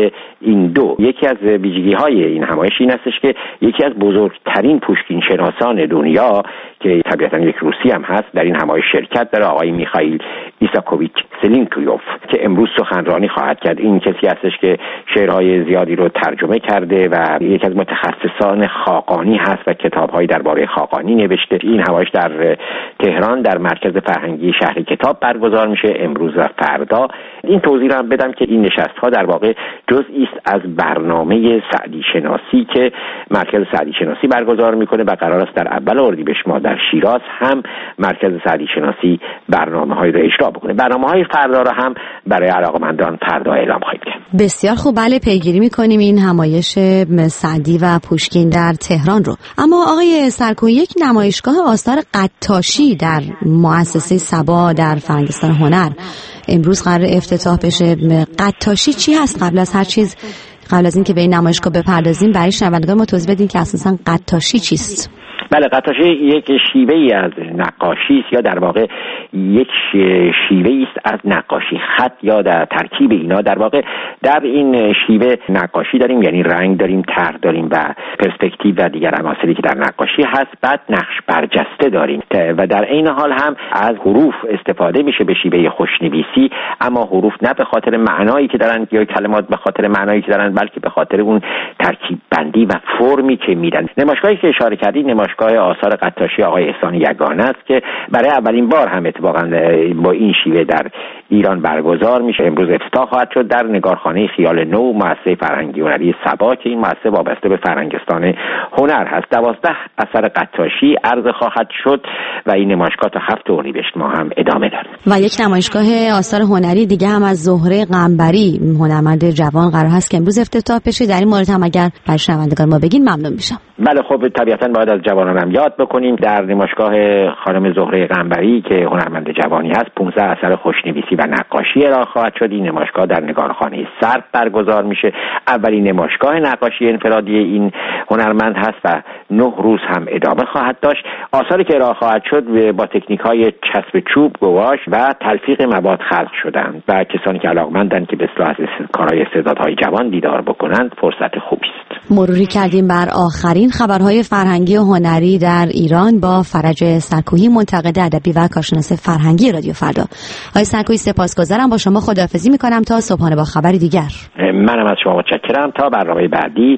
این دو. یکی از ویژگی‌های این نمایش این استش که یکی از بزرگترین پوشکین شناسان دنیا که طبیعتاً یک روسی هم هست در این نمایش شرکت داره، آقای میخائیل ایساکوویچ سلینکویوف، که امروز سخنرانی خواهد کرد. این کسی هستش که شعرهای زیادی رو ترجمه کرده و یکی از متخصصان خاقانی هست و کتاب‌هایی درباره خاقانی نوشته. این نمایش در تهران در مرکز فرهنگی شهر کتاب برگزار میشه امروز و فردا. این توضیح رو هم بدم که این نشست‌ها در واقع جزئی است از برنامه سعدی شناسی که مرکز سعدی شناسی برگزار میکنه و قرار است در اول اردیبهشت ماه در شیراز هم مرکز سعدی شناسی برنامه‌هایی رو اجرا بکنه. برنامه‌های فردا رو هم برای علاقه‌مندان فردا اعلام خواهیم کرد. بسیار خوب، بله پیگیری میکنیم این همایش سعدی و پوشکین در تهران رو. اما آقای سرکویی، یک نمایشگاه آثار قطاشی در مؤسسه صبا در فرنگستان هنر امروز قرار افتتاح بشه. قطاشی چی هست؟ قبل از هر چیز، قبل از این که به این نمایشگاه بپردازیم، برای شنوندگان ما توضیح بدین که اساساً قطاشی چیست؟ بله، قطاشی یک شیوه‌ای از نقاشی است، یا در واقع یک شیوه‌ای است از نقاشی خط یا در ترکیب اینا. در واقع در این شیوه نقاشی داریم، یعنی رنگ داریم، طرح داریم و پرسپکتیو و دیگر عناصری که در نقاشی هست. بعد نقش برجسته داریم و در عین حال هم از حروف استفاده میشه به شیوه خوشنویسی، اما حروف نه به خاطر معنایی که دارن یا کلمات به خاطر معنایی که دارن، بلکه به خاطر اون ترکیب بندی و فرمی که میدن. نمایشگاهی که اشاره کردید نمایشگاه آثار قطاشی آقای احسان یگانه است که برای اولین بار هم اتفاقا با این شیوه در ایران برگزار میشه. امروز افتتاح خواهد شد در نگارخانه خیال نو مؤسسه فرهنگی هنری صبا که این مؤسسه وابسته به فرهنگستان هنر هست. 12 اثر قطاشی عرضه خواهد شد و این نمایشگاه تا 7 اردیبهشت ماه هم ادامه داره. و یک نمایشگاه آثار هنری دیگه هم از زهره قنبری، هنرمند جوان، قرار هست که امروز افتتاح بشه. در این مورد هم اگر برای شنوندگان ما بگین ممنون میشم. بله خب، طبیعتاً باید از جوانان هم یاد بکنیم. در نمایشگاه خانم زهره قنبری که هنرمند جوانی هست 15 اثر خوشنویسی و نقاشی ارائه خواهد شد. این نمایشگاه در نگارخانه سرد برگزار میشه. اولین نمایشگاه نقاشی انفرادی این هنرمند هست و 9 روز هم ادامه خواهد داشت. آثاری که ارائه خواهد شد با تکنیک‌های چسب چوب، گواش و تلفیق مواد خلق شدند و کسانی که علاقه‌مندند که به اصطلاح از کارهای استعدادهای جوان دیدار بکنند فرصت خوبی است. مروری کردیم بر آخرین خبرهای فرهنگی و هنری در ایران با فرج سرکویی، منتقد ادبی و کارشناس فرهنگی رادیو فردا. آقای سرکویی سپاسگزارم، با شما خداحافظی میکنم تا صبحانه با خبری دیگر. منم از شما متشکرم، تا برنامه بعدی.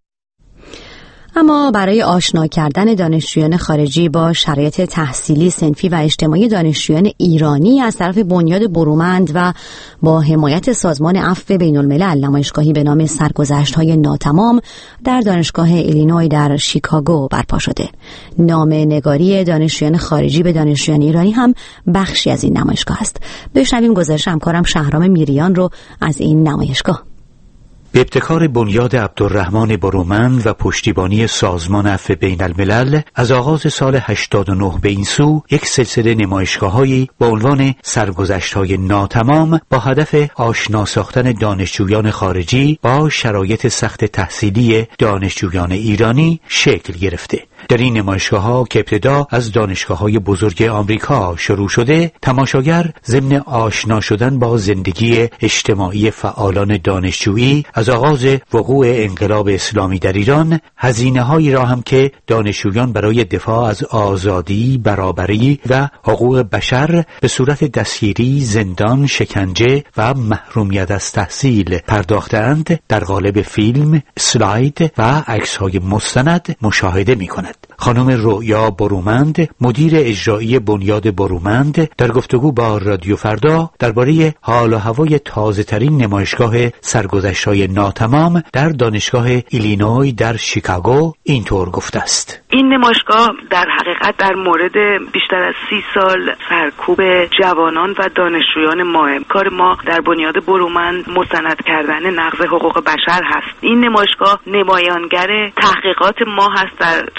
اما برای آشنا کردن دانشجویان خارجی با شرایط تحصیلی، صنفی و اجتماعی دانشجویان ایرانی از طرف بنیاد برومند و با حمایت سازمان عفو بین الملل، نمایشگاهی به نام سرگذشت‌های ناتمام در دانشگاه ایلینوی در شیکاگو برپا شده. نامه‌نگاری دانشجویان خارجی به دانشجویان ایرانی هم بخشی از این نمایشگاه است. بشنویم گزارش همکارم شهرام میریان رو از این نمایشگاه. به ابتکار بنیاد عبدالرحمن برومند و پشتیبانی سازمان عفو بین الملل از آغاز سال 89 به این سو یک سلسله نمایشگاه‌هایی با عنوان سرگذشت‌های ناتمام با هدف آشنا ساختن دانشجویان خارجی با شرایط سخت تحصیلی دانشجویان ایرانی شکل گرفته. در این نمایشگاه‌ها که ابتدا از دانشگاه‌های بزرگ آمریکا شروع شده، تماشاگر ضمن آشنا شدن با زندگی اجتماعی فعالان دانشجویی از آغاز وقوع انقلاب اسلامی در ایران، هزینه‌هایی را هم که دانشجویان برای دفاع از آزادی، برابری و حقوق بشر به صورت دستگیری، زندان، شکنجه و محرومیت از تحصیل پرداختند، در قالب فیلم، اسلاید و عکس‌های مستند مشاهده می‌کند. خانم رؤیا برومند، مدیر اجرایی بنیاد برومند، در گفتگو با رادیو فردا درباره حال و هوای تازه‌ترین نمایشگاه سرگذشت‌های ناتمام در دانشگاه ایلینوی در شیکاگو اینطور گفته است: این نمایشگاه در حقیقت در مورد بیشتر از 30 سال سرکوب جوانان و دانشجویان ماه. کار ما در بنیاد برومند مستند کردن نقض حقوق بشر هست. این نمایشگاه نمایانگر تحقیقات ما هست در طول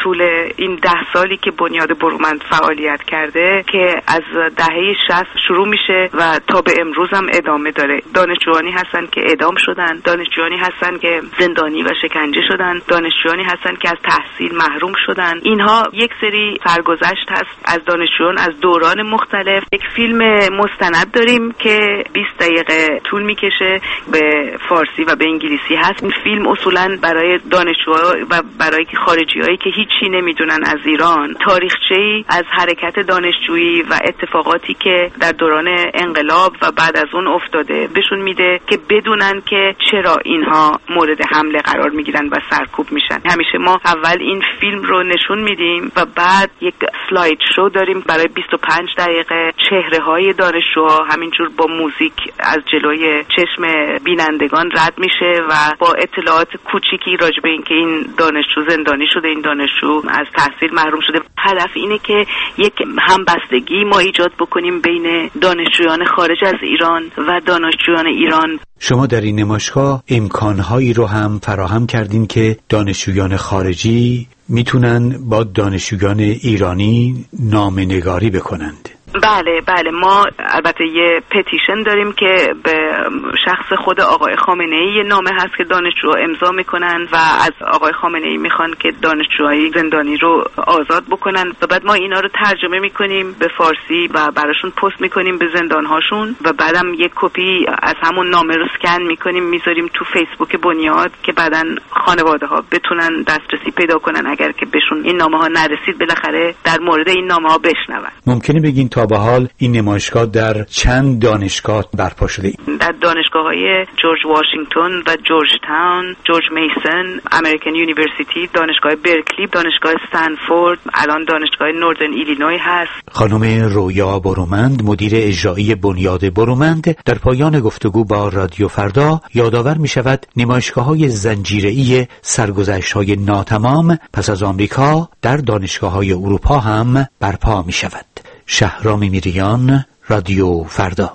این 10 سالی که بنیاد برومند فعالیت کرده که از دهه 60 شروع میشه و تا به امروز هم ادامه داره. دانشجوانی هستن که اعدام شدن، دانشجوانی هستن که زندانی و شکنجه شدن، دانشجوانی هستن که از تحصیل محروم شدن. اینها یک سری سرگذشت هست از دانشجویان از دوران مختلف. یک فیلم مستند داریم که 20 دقیقه طول میکشه، به فارسی و به انگلیسی هست. این فیلم اصولاً برای دانشجوها و برای خارجی‌هایی که هیچی نمیدونن از ایران، تاریخچه‌ای از حرکت دانشجویی و اتفاقاتی که در دوران انقلاب و بعد از اون افتاده بهشون میده که بدونن که چرا اینها مورد حمله قرار میگیرن و سرکوب میشن. همیشه ما اول این فیلم رو نشون میدیم و بعد یک سلاید شو داریم برای 25 دقیقه چهره‌های دانشجوها همینجور با موزیک از جلوی چشم بینندگان رد میشه و با اطلاعات کوچیکی راجع به اینکه این دانشجو زندانی شده، این دانشجو از تحصیل محروم شده. هدف اینه که یک همبستگی ما ایجاد بکنیم بین دانشجویان خارج از ایران و دانشجویان ایران. شما در این نمایشگاه امکانهایی رو هم فراهم کردین که دانشجویان خارجی میتونن با دانشجویان ایرانی نامه‌نگاری بکنند. بله ما البته یه پتیشن داریم که به شخص خود آقای خامنه‌ای یه نامه هست که دانشجوها امضا میکنن و از آقای خامنه‌ای میخوان که دانشجوهای زندانی رو آزاد بکنن و بعد ما اینا رو ترجمه میکنیم به فارسی و براشون پست میکنیم به زندانهاشون و بعدم یک کپی از همون نامه رو اسکن میکنیم میذاریم تو فیسبوک بنیاد که بعدن خانواده ها بتونن دسترسی پیدا کنن اگر که بهشون این نامه ها نرسید بالاخره در مورد این نامه ها بشنون. ممکنه بگین تا به حال این نمایشگاه در چند دانشگاه برپا شده؟ در دانشگاه‌های جورج واشنگتن و جورج تاون، جورج میسن، امریکن یونیورسیتی، دانشگاه برکلی، دانشگاه استنفورد، الان دانشگاه نوردن ایلینوی هست. خانم رویا برومند، مدیر اجرایی بنیاد برومند، در پایان گفتگو با رادیو فردا یادآور می‌شود نمایشگاه‌های زنجیره‌ای سرگذشت‌های ناتمام پس از آمریکا در دانشگاه‌های اروپا هم برپا می‌شود. شهرام میریان، رادیو فردا.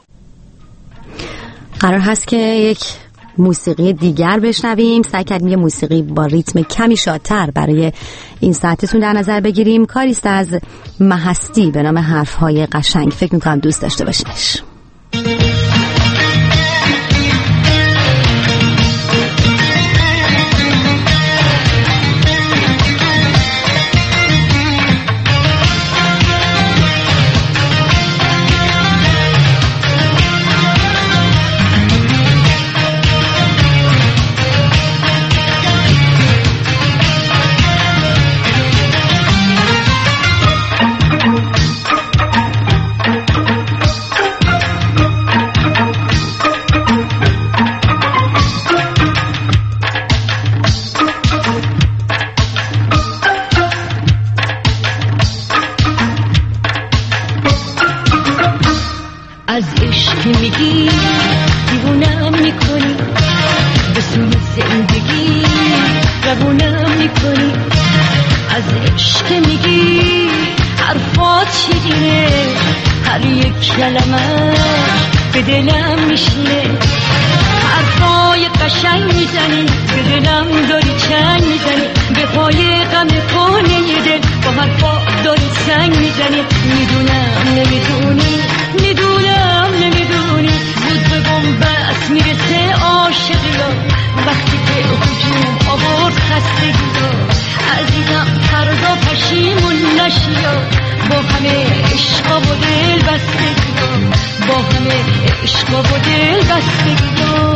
قرار هست که یک موسیقی دیگر بشنویم. سعی کردیم یه موسیقی با ریتم کمی شادتر برای این ساعتتون در نظر بگیریم. کاریست از مهستی به نام حرفهای قشنگ. فکر میکنم دوست داشته باشینش. از عشق میگی دیوونم میکنی، به سوی زندگی روونم میکنی. از عشق میگی حرفات شیرینه، هر یک کلمه به دلم میشینه. حرفای قشنگ میزنی، به دلم داری چنگ میزنی، به پای غم کنه دل با حرفا داری سنگ میزنی. میدونم نمیدونی، میدونم نمیدونی، زود به بنبست میرسه عاشقی ها، وقتی که هجوم آورد خستگی ها. عزیزم فردا پشیمون نشی ها، با همه عشقا و دل بستگی ها، با همه عشقا و دل بستگی ها.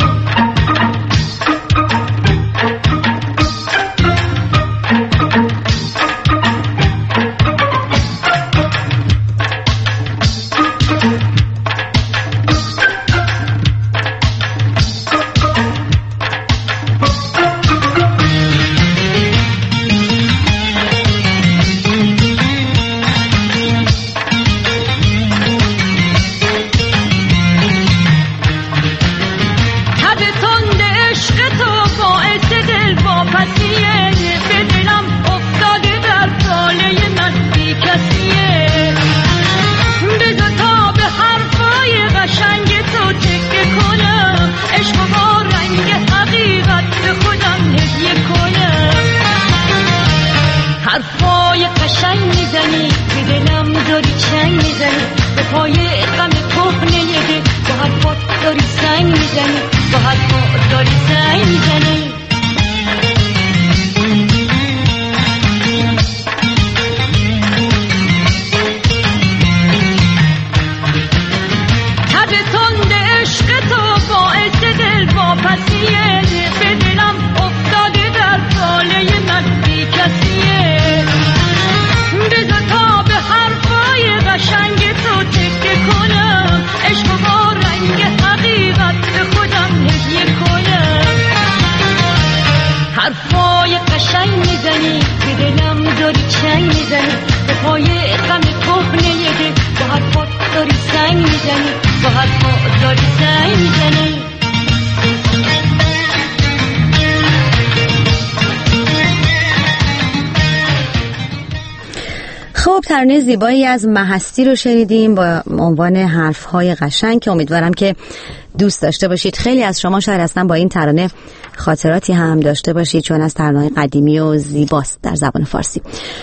حرفای میزنی، با حرفات داری سعی میزنی. تب تند عشق تو باعث دل واپسیه، به دلم افتاده در باله من بی کسیه. بذار تا به حرفای قشنگ تو تکه کنم، عشق با رنگ حقیقت به خودم هدیه کنم. حرفای قشنگ میزنی، به دلم داری چنگ میزنی، به پای غم کهنه دل با حرفات داری سنگ میزنی، با حرفات داری سنگ میزنی. خب ترانه زیبایی از مهستی رو شنیدیم با عنوان حرفهای قشنگ که امیدوارم که دوست داشته باشید. خیلی از شما شاید اصلا با این ترانه خاطراتی هم داشته باشید چون از ترانه‌های قدیمی و زیباست در زبان فارسی.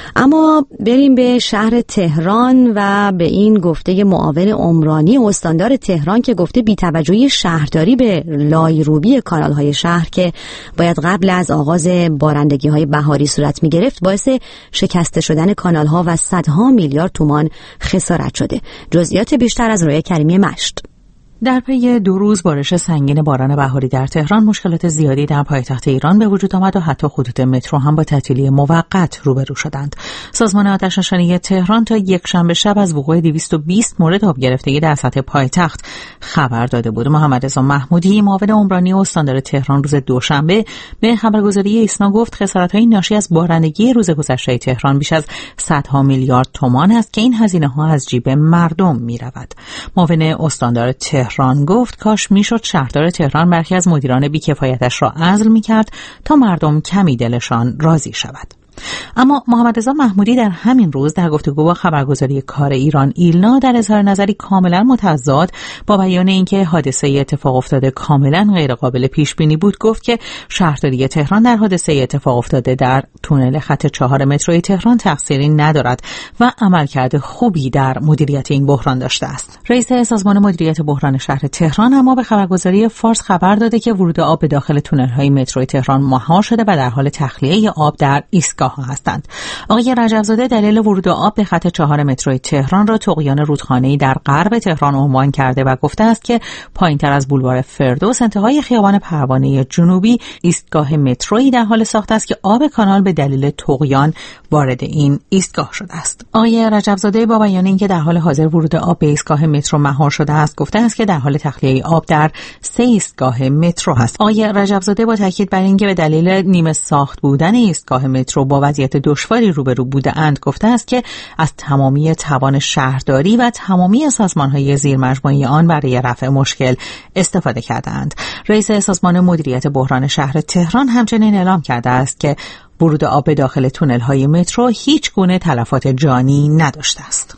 اما بریم به شهر تهران و به این گفته معاون عمرانی استاندار تهران که گفته بی‌توجهی شهرداری به لایروبی کانال‌های شهر که باید قبل از آغاز بارندگی‌های بهاری صورت می‌گرفت باعث شکسته شدن کانال‌ها و صدها میلیارد تومان خسارت شده. جزئیات بیشتر از رویا کریمی مشت. در پی 2 روز بارش سنگین باران بهاری در تهران مشکلات زیادی در پایتخت ایران به وجود آمد و حتی خطوط مترو هم با تعطیلی موقت روبرو شدند. سازمان آتش‌نشانی تهران تا یکشنبه شب از وقوع 220 مورد آب گرفتگی در سطح پایتخت خبر داده بود. محمد رضا محمودی معاون عمرانی استاندار تهران روز دوشنبه به خبرگزاری ایسنا گفت خسارت‌های ناشی از بارندگی روز گذشته تهران بیش از صدها میلیارد تومان است که این هزینه‌ها از جیب مردم می‌رود. معاون استاندار تهران گفت کاش میشد شهردار تهران برخی از مدیران بی‌کفایتش را عزل می‌کرد تا مردم کمی دلشان راضی شود. اما محمد رضا محمودی در همین روز در گفتگو با خبرگزاری کار ایران ایلنا در اظهار نظری کاملا متضاد با بیان اینکه حادثه اتفاق افتاده کاملا غیر قابل پیش بینی بود گفت که شهرداری تهران در حادثه اتفاق افتاده در تونل خط 4 متروی تهران تقصیری ندارد و عملکرد خوبی در مدیریت این بحران داشته است. رئیس سازمان مدیریت بحران شهر تهران اما به خبرگزاری فارس خبر داده که ورود آب به داخل تونل‌های متروی تهران مهار شده و در حال تخلیه آب در ایستگاه هستند. آقای رجب‌زاده دلیل ورود آب به خط 4 متروی تهران را طغیان رودخانه‌ای در غرب تهران عنوان کرده و گفته است که پایین‌تر از بولوار فردوس انتهای خیابان پروانه جنوبی ایستگاه مترویی در حال ساخت است که آب کانال به دلیل طغیان وارد این ایستگاه شده است. آقای رجب‌زاده با بیان اینکه در حال حاضر ورود آب به ایستگاه مترو مهار شده است گفته است که در حال تخلیه آب در 3 ایستگاه مترو است. آقای رجب‌زاده با تاکید بر اینکه به دلیل نیمه ساخت بودن ایستگاه مترو با وضعیت دشواری روبرو بوده‌اند گفته است که از تمامی توان شهرداری و تمامی سازمان‌های زیرمجموعه آن برای رفع مشکل استفاده کردند. رئیس سازمان مدیریت بحران شهر تهران همچنین اعلام کرده است که ورود آب به داخل تونل‌های مترو هیچ گونه تلفات جانی نداشته است.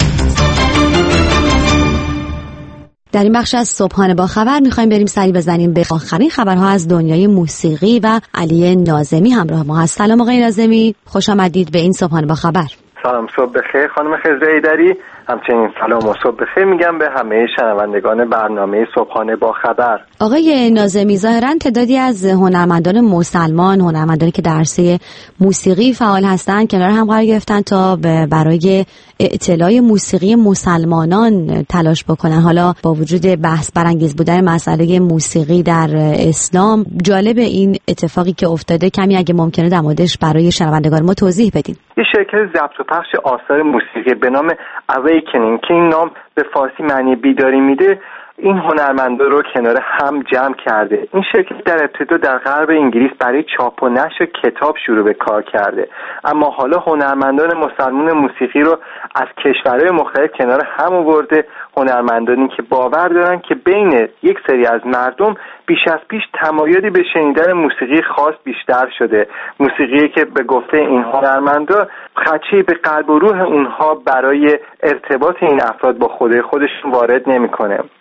در این بخش از صبحانه با خبر می‌خوایم بریم سری بزنیم به آخرین خبرها از دنیای موسیقی و علی ناظمی همراه ما هست. سلام آقای ناظمی، خوش آمدید به این صبحانه با خبر. سلام، صبح بخیر خانم خضر ایدری. همچنین سلام و صبح بخیر میگم به همه شنوندگان برنامه صبحانه با خبر. آقای ناظمی، ظاهراً تعدادی از هنرمندان مسلمان، هنرمندانی که در عرصه موسیقی فعال هستند کنار هم قرار گرفتن تا برای اعتلاع موسیقی مسلمانان تلاش بکنن. حالا با وجود بحث برانگیز بودن مسئله موسیقی در اسلام، جالب این اتفاقی که افتاده کمی اگه ممکنه در موردش برای شنوندگان ما توضیح بدین. یه شرکت ضبط و پخش آثار موسیقی به نام اویکنینگ که این نام به فارسی معنی بیداری میده، این هنرمندا رو کنار هم جمع کرده. این شرکت در ابتدا در غرب انگلیس برای چاپ و نشر کتاب شروع به کار کرده، اما حالا هنرمندان مسلمان موسیقی رو از کشورهای مختلف کنار هم آورده. هنرمندانی که باور دارن که بین یک سری از مردم بیش از پیش تمایلی به شنیدن موسیقی خاص بیشتر شده، موسیقی که به گفته این هنرمندا خدشه‌ای به قلب و روح اونها برای ارتباط این افراد با خدای خودشون وارد نمی‌کنه.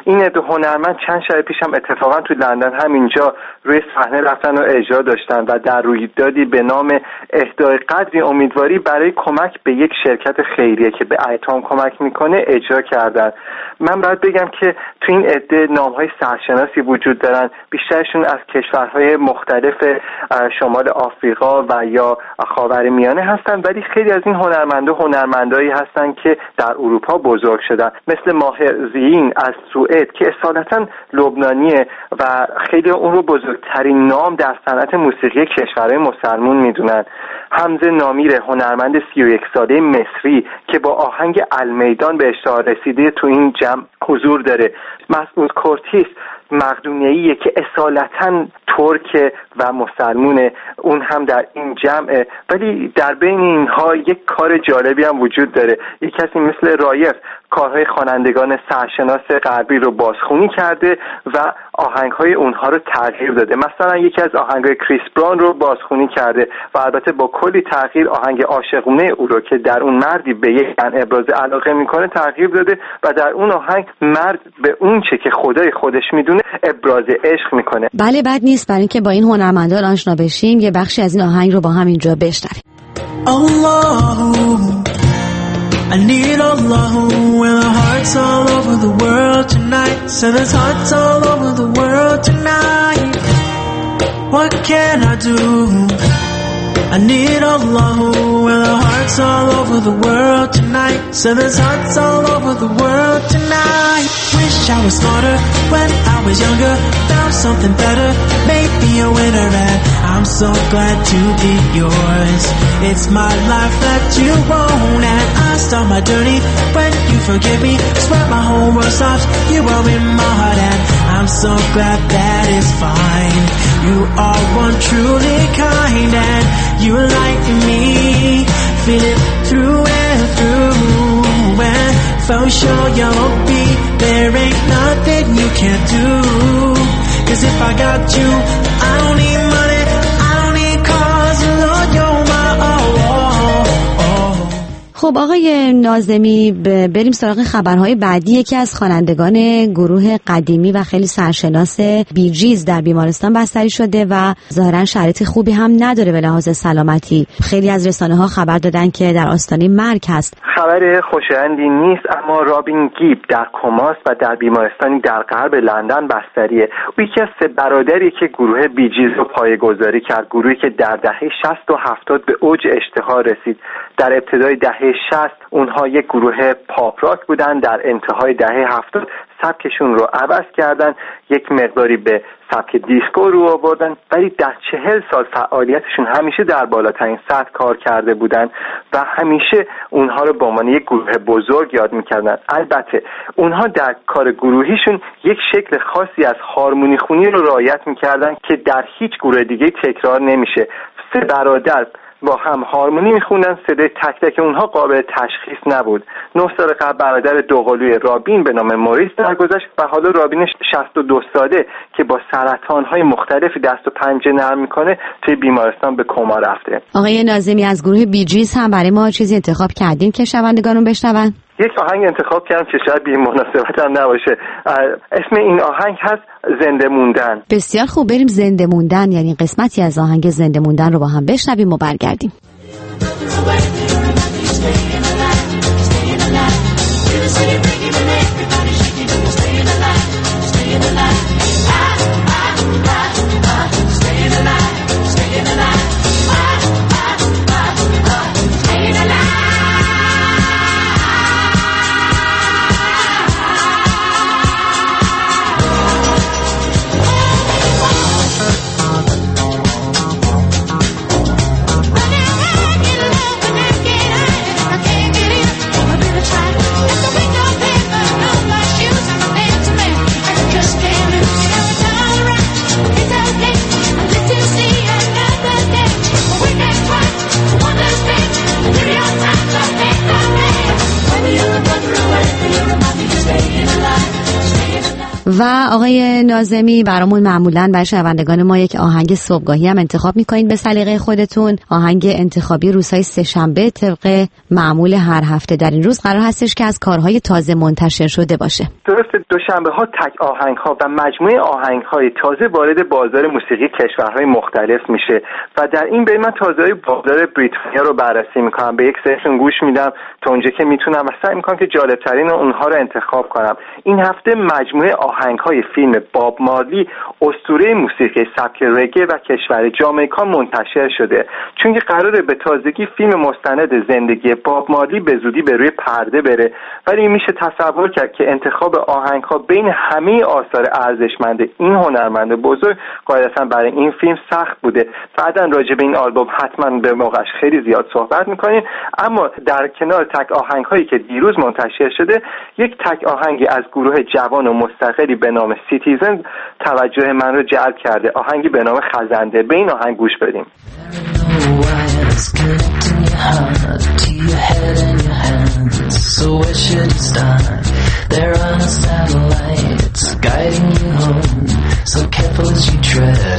این عده هنرمند چند شب پیشم اتفاقا تو لندن همینجا روی صحنه رفتن و اجرا داشتن و در رویدادی به نام اهدای قدری امیدواری برای کمک به یک شرکت خیریه که به ایتام کمک میکنه اجرا کردن. من باید بگم که تو این عده نامهای سرشناسی وجود دارن، بیشترشون از کشورهای مختلف شمال آفریقا و یا خاورمیانه هستن، ولی خیلی از این هنرمندایی هستن که در اروپا بزرگ شدن، مثل ماهر زیین از سوئد که اصالتا لبنانیه و خیلی اون رو بزرگترین نام در صنعت موسیقی کشورهای مسلمون میدونن. حمزه نامیر هنرمند 31 ساله مصری که با آهنگ المیدان به اشتهار رسیده تو این جمع حضور داره. مسعود کورتیس مقدونیاییه که اصالتا ترک و مسلمونه، اون هم در این جمعه، ولی در بین اینها یک کار جالبی هم وجود داره. یک کسی مثل رایف کارهای خوانندگان سرشناس غربی رو بازخوانی کرده و آهنگهای اونها رو تغییر داده. مثلا یکی از آهنگهای کریس براون رو بازخوانی کرده و البته با کلی تغییر آهنگ عاشقونه او رو که در اون مردی به یک زن ابراز علاقه میکنه تغییر داده و در اون آهنگ مرد به اون چه که خدای خودش میدونه ابراز عشق میکنه. بله بد نیست برای اینکه با این هنرمندان آشنا بشیم. یه بخشی از این آهنگ رو با هم اینجا بشنویم. I need Allah with our hearts all over the world tonight. So there's hearts all over the world tonight. What can I do? I need Allah with our hearts all over the world tonight. So there's hearts all over the world tonight. Wish I was smarter when I was younger. Found something better, maybe a winner, and I'm so glad to be yours. It's my life that you own, and I start my journey when you forgive me. Swear my whole world stops. You are in my heart, and I'm so glad that it's fine. You are one truly kind, and you like me, feel it through and through. And for sure you'll be, there ain't nothing you can't do. 'Cause if I got you, I don't need money, I don't need cars, Lord, you're my خب آقای ناظمی بریم سراغ خبرهای بعدی. یکی از خوانندگان گروه قدیمی و خیلی سرشناس بیجیز در بیمارستان بستری شده و ظاهرا شرایط خوبی هم نداره به لحاظ سلامتی. خیلی از رسانه‌ها خبر دادن که در آستانه مرگ هست. خبر خوشایندی نیست، اما رابین گیب در کماست و در بیمارستانی در غرب لندن بستریه. او یکی از 3 برادری که گروه بیجیز رو پایه‌گذاری کرد، گروهی که در دهه 60 و 70 به اوج اشتهار رسید. در ابتدای دهه 60 اونها یک گروه پاپ راک بودن، در انتهای دهه 70 سبکشون رو عوض کردن، یک مقداری به سبک دیسکو رو آوردن، ولی در 40 سال فعالیتشون همیشه در بالاترین سطح کار کرده بودن و همیشه اونها رو به عنوان یک گروه بزرگ یاد میکردن. البته اونها در کار گروهیشون یک شکل خاصی از هارمونی خونی رو رعایت میکردن که در هیچ گروه دیگه تکرار نمیشه. 3 برادر با هم هارمونی میخوندن، صدای تک تک اونها قابل تشخیص نبود. 9 سال قبل برادر دوقلوی رابین به نام موریس درگذشت و حالا رابین 62 ساله که با سرطان‌های مختلفی دست و پنجه نرم میکنه توی بیمارستان به کما رفته. آقای ناظمی از گروه بیجیز هم برای ما چیزی انتخاب کردیم که شنوندگانون بشنون؟ یک آهنگ انتخاب کردم که شاید بی مناسبت هم نباشه. اسم این آهنگ هست زنده موندن. بسیار خوب، بریم زنده موندن، یعنی قسمتی از آهنگ زنده موندن رو با هم بشنویم و برگردیم. Just can't lose. و آقای ناظمی برامون معمولاً برای شنوندگان ما یک آهنگ صبحگاهی هم انتخاب میکنید به سلیقه خودتون. آهنگ انتخابی روزهای سه‌شنبه طبق معمول هر هفته در این روز قرار هستش که از کارهای تازه منتشر شده باشه. درسته، دوشنبه ها تک آهنگ ها و مجموعه آهنگ های تازه وارد بازار موسیقی کشورهای مختلف میشه و در این بین من تازه بازار بریتانیا رو بررسی میکنم، به یک سرشون گوش میدم تا اونجا که میتونم و سعی میکنم که جالب ترین اونها رو انتخاب کنم. این هفته مجموعه آهنگ های فیلم باب مارلی اسطوره موسیقی سبک رگه و کشور جامائیکا منتشر شده، چون که قراره به تازگی فیلم مستند زندگی باب مارلی به زودی به روی پرده بره، ولی میشه تصور کرد که انتخاب آهنگ ها بین همه آثار ارزشمند این هنرمند بزرگ قاعدتا برای این فیلم سخت بوده. بعداً راجع به این آلبوم حتما به موقعش خیلی زیاد صحبت میکنیم، اما در کنار تک آهنگ هایی که دیروز منتشر شده، یک تک آهنگی از گروه جوان و مستقلی به نام سیتیزن توجه من رو جلب کرده، آهنگی به نام خزنده. به این آهنگ گوش بدیم. They're on a satellite, guiding you home. So careful as you tread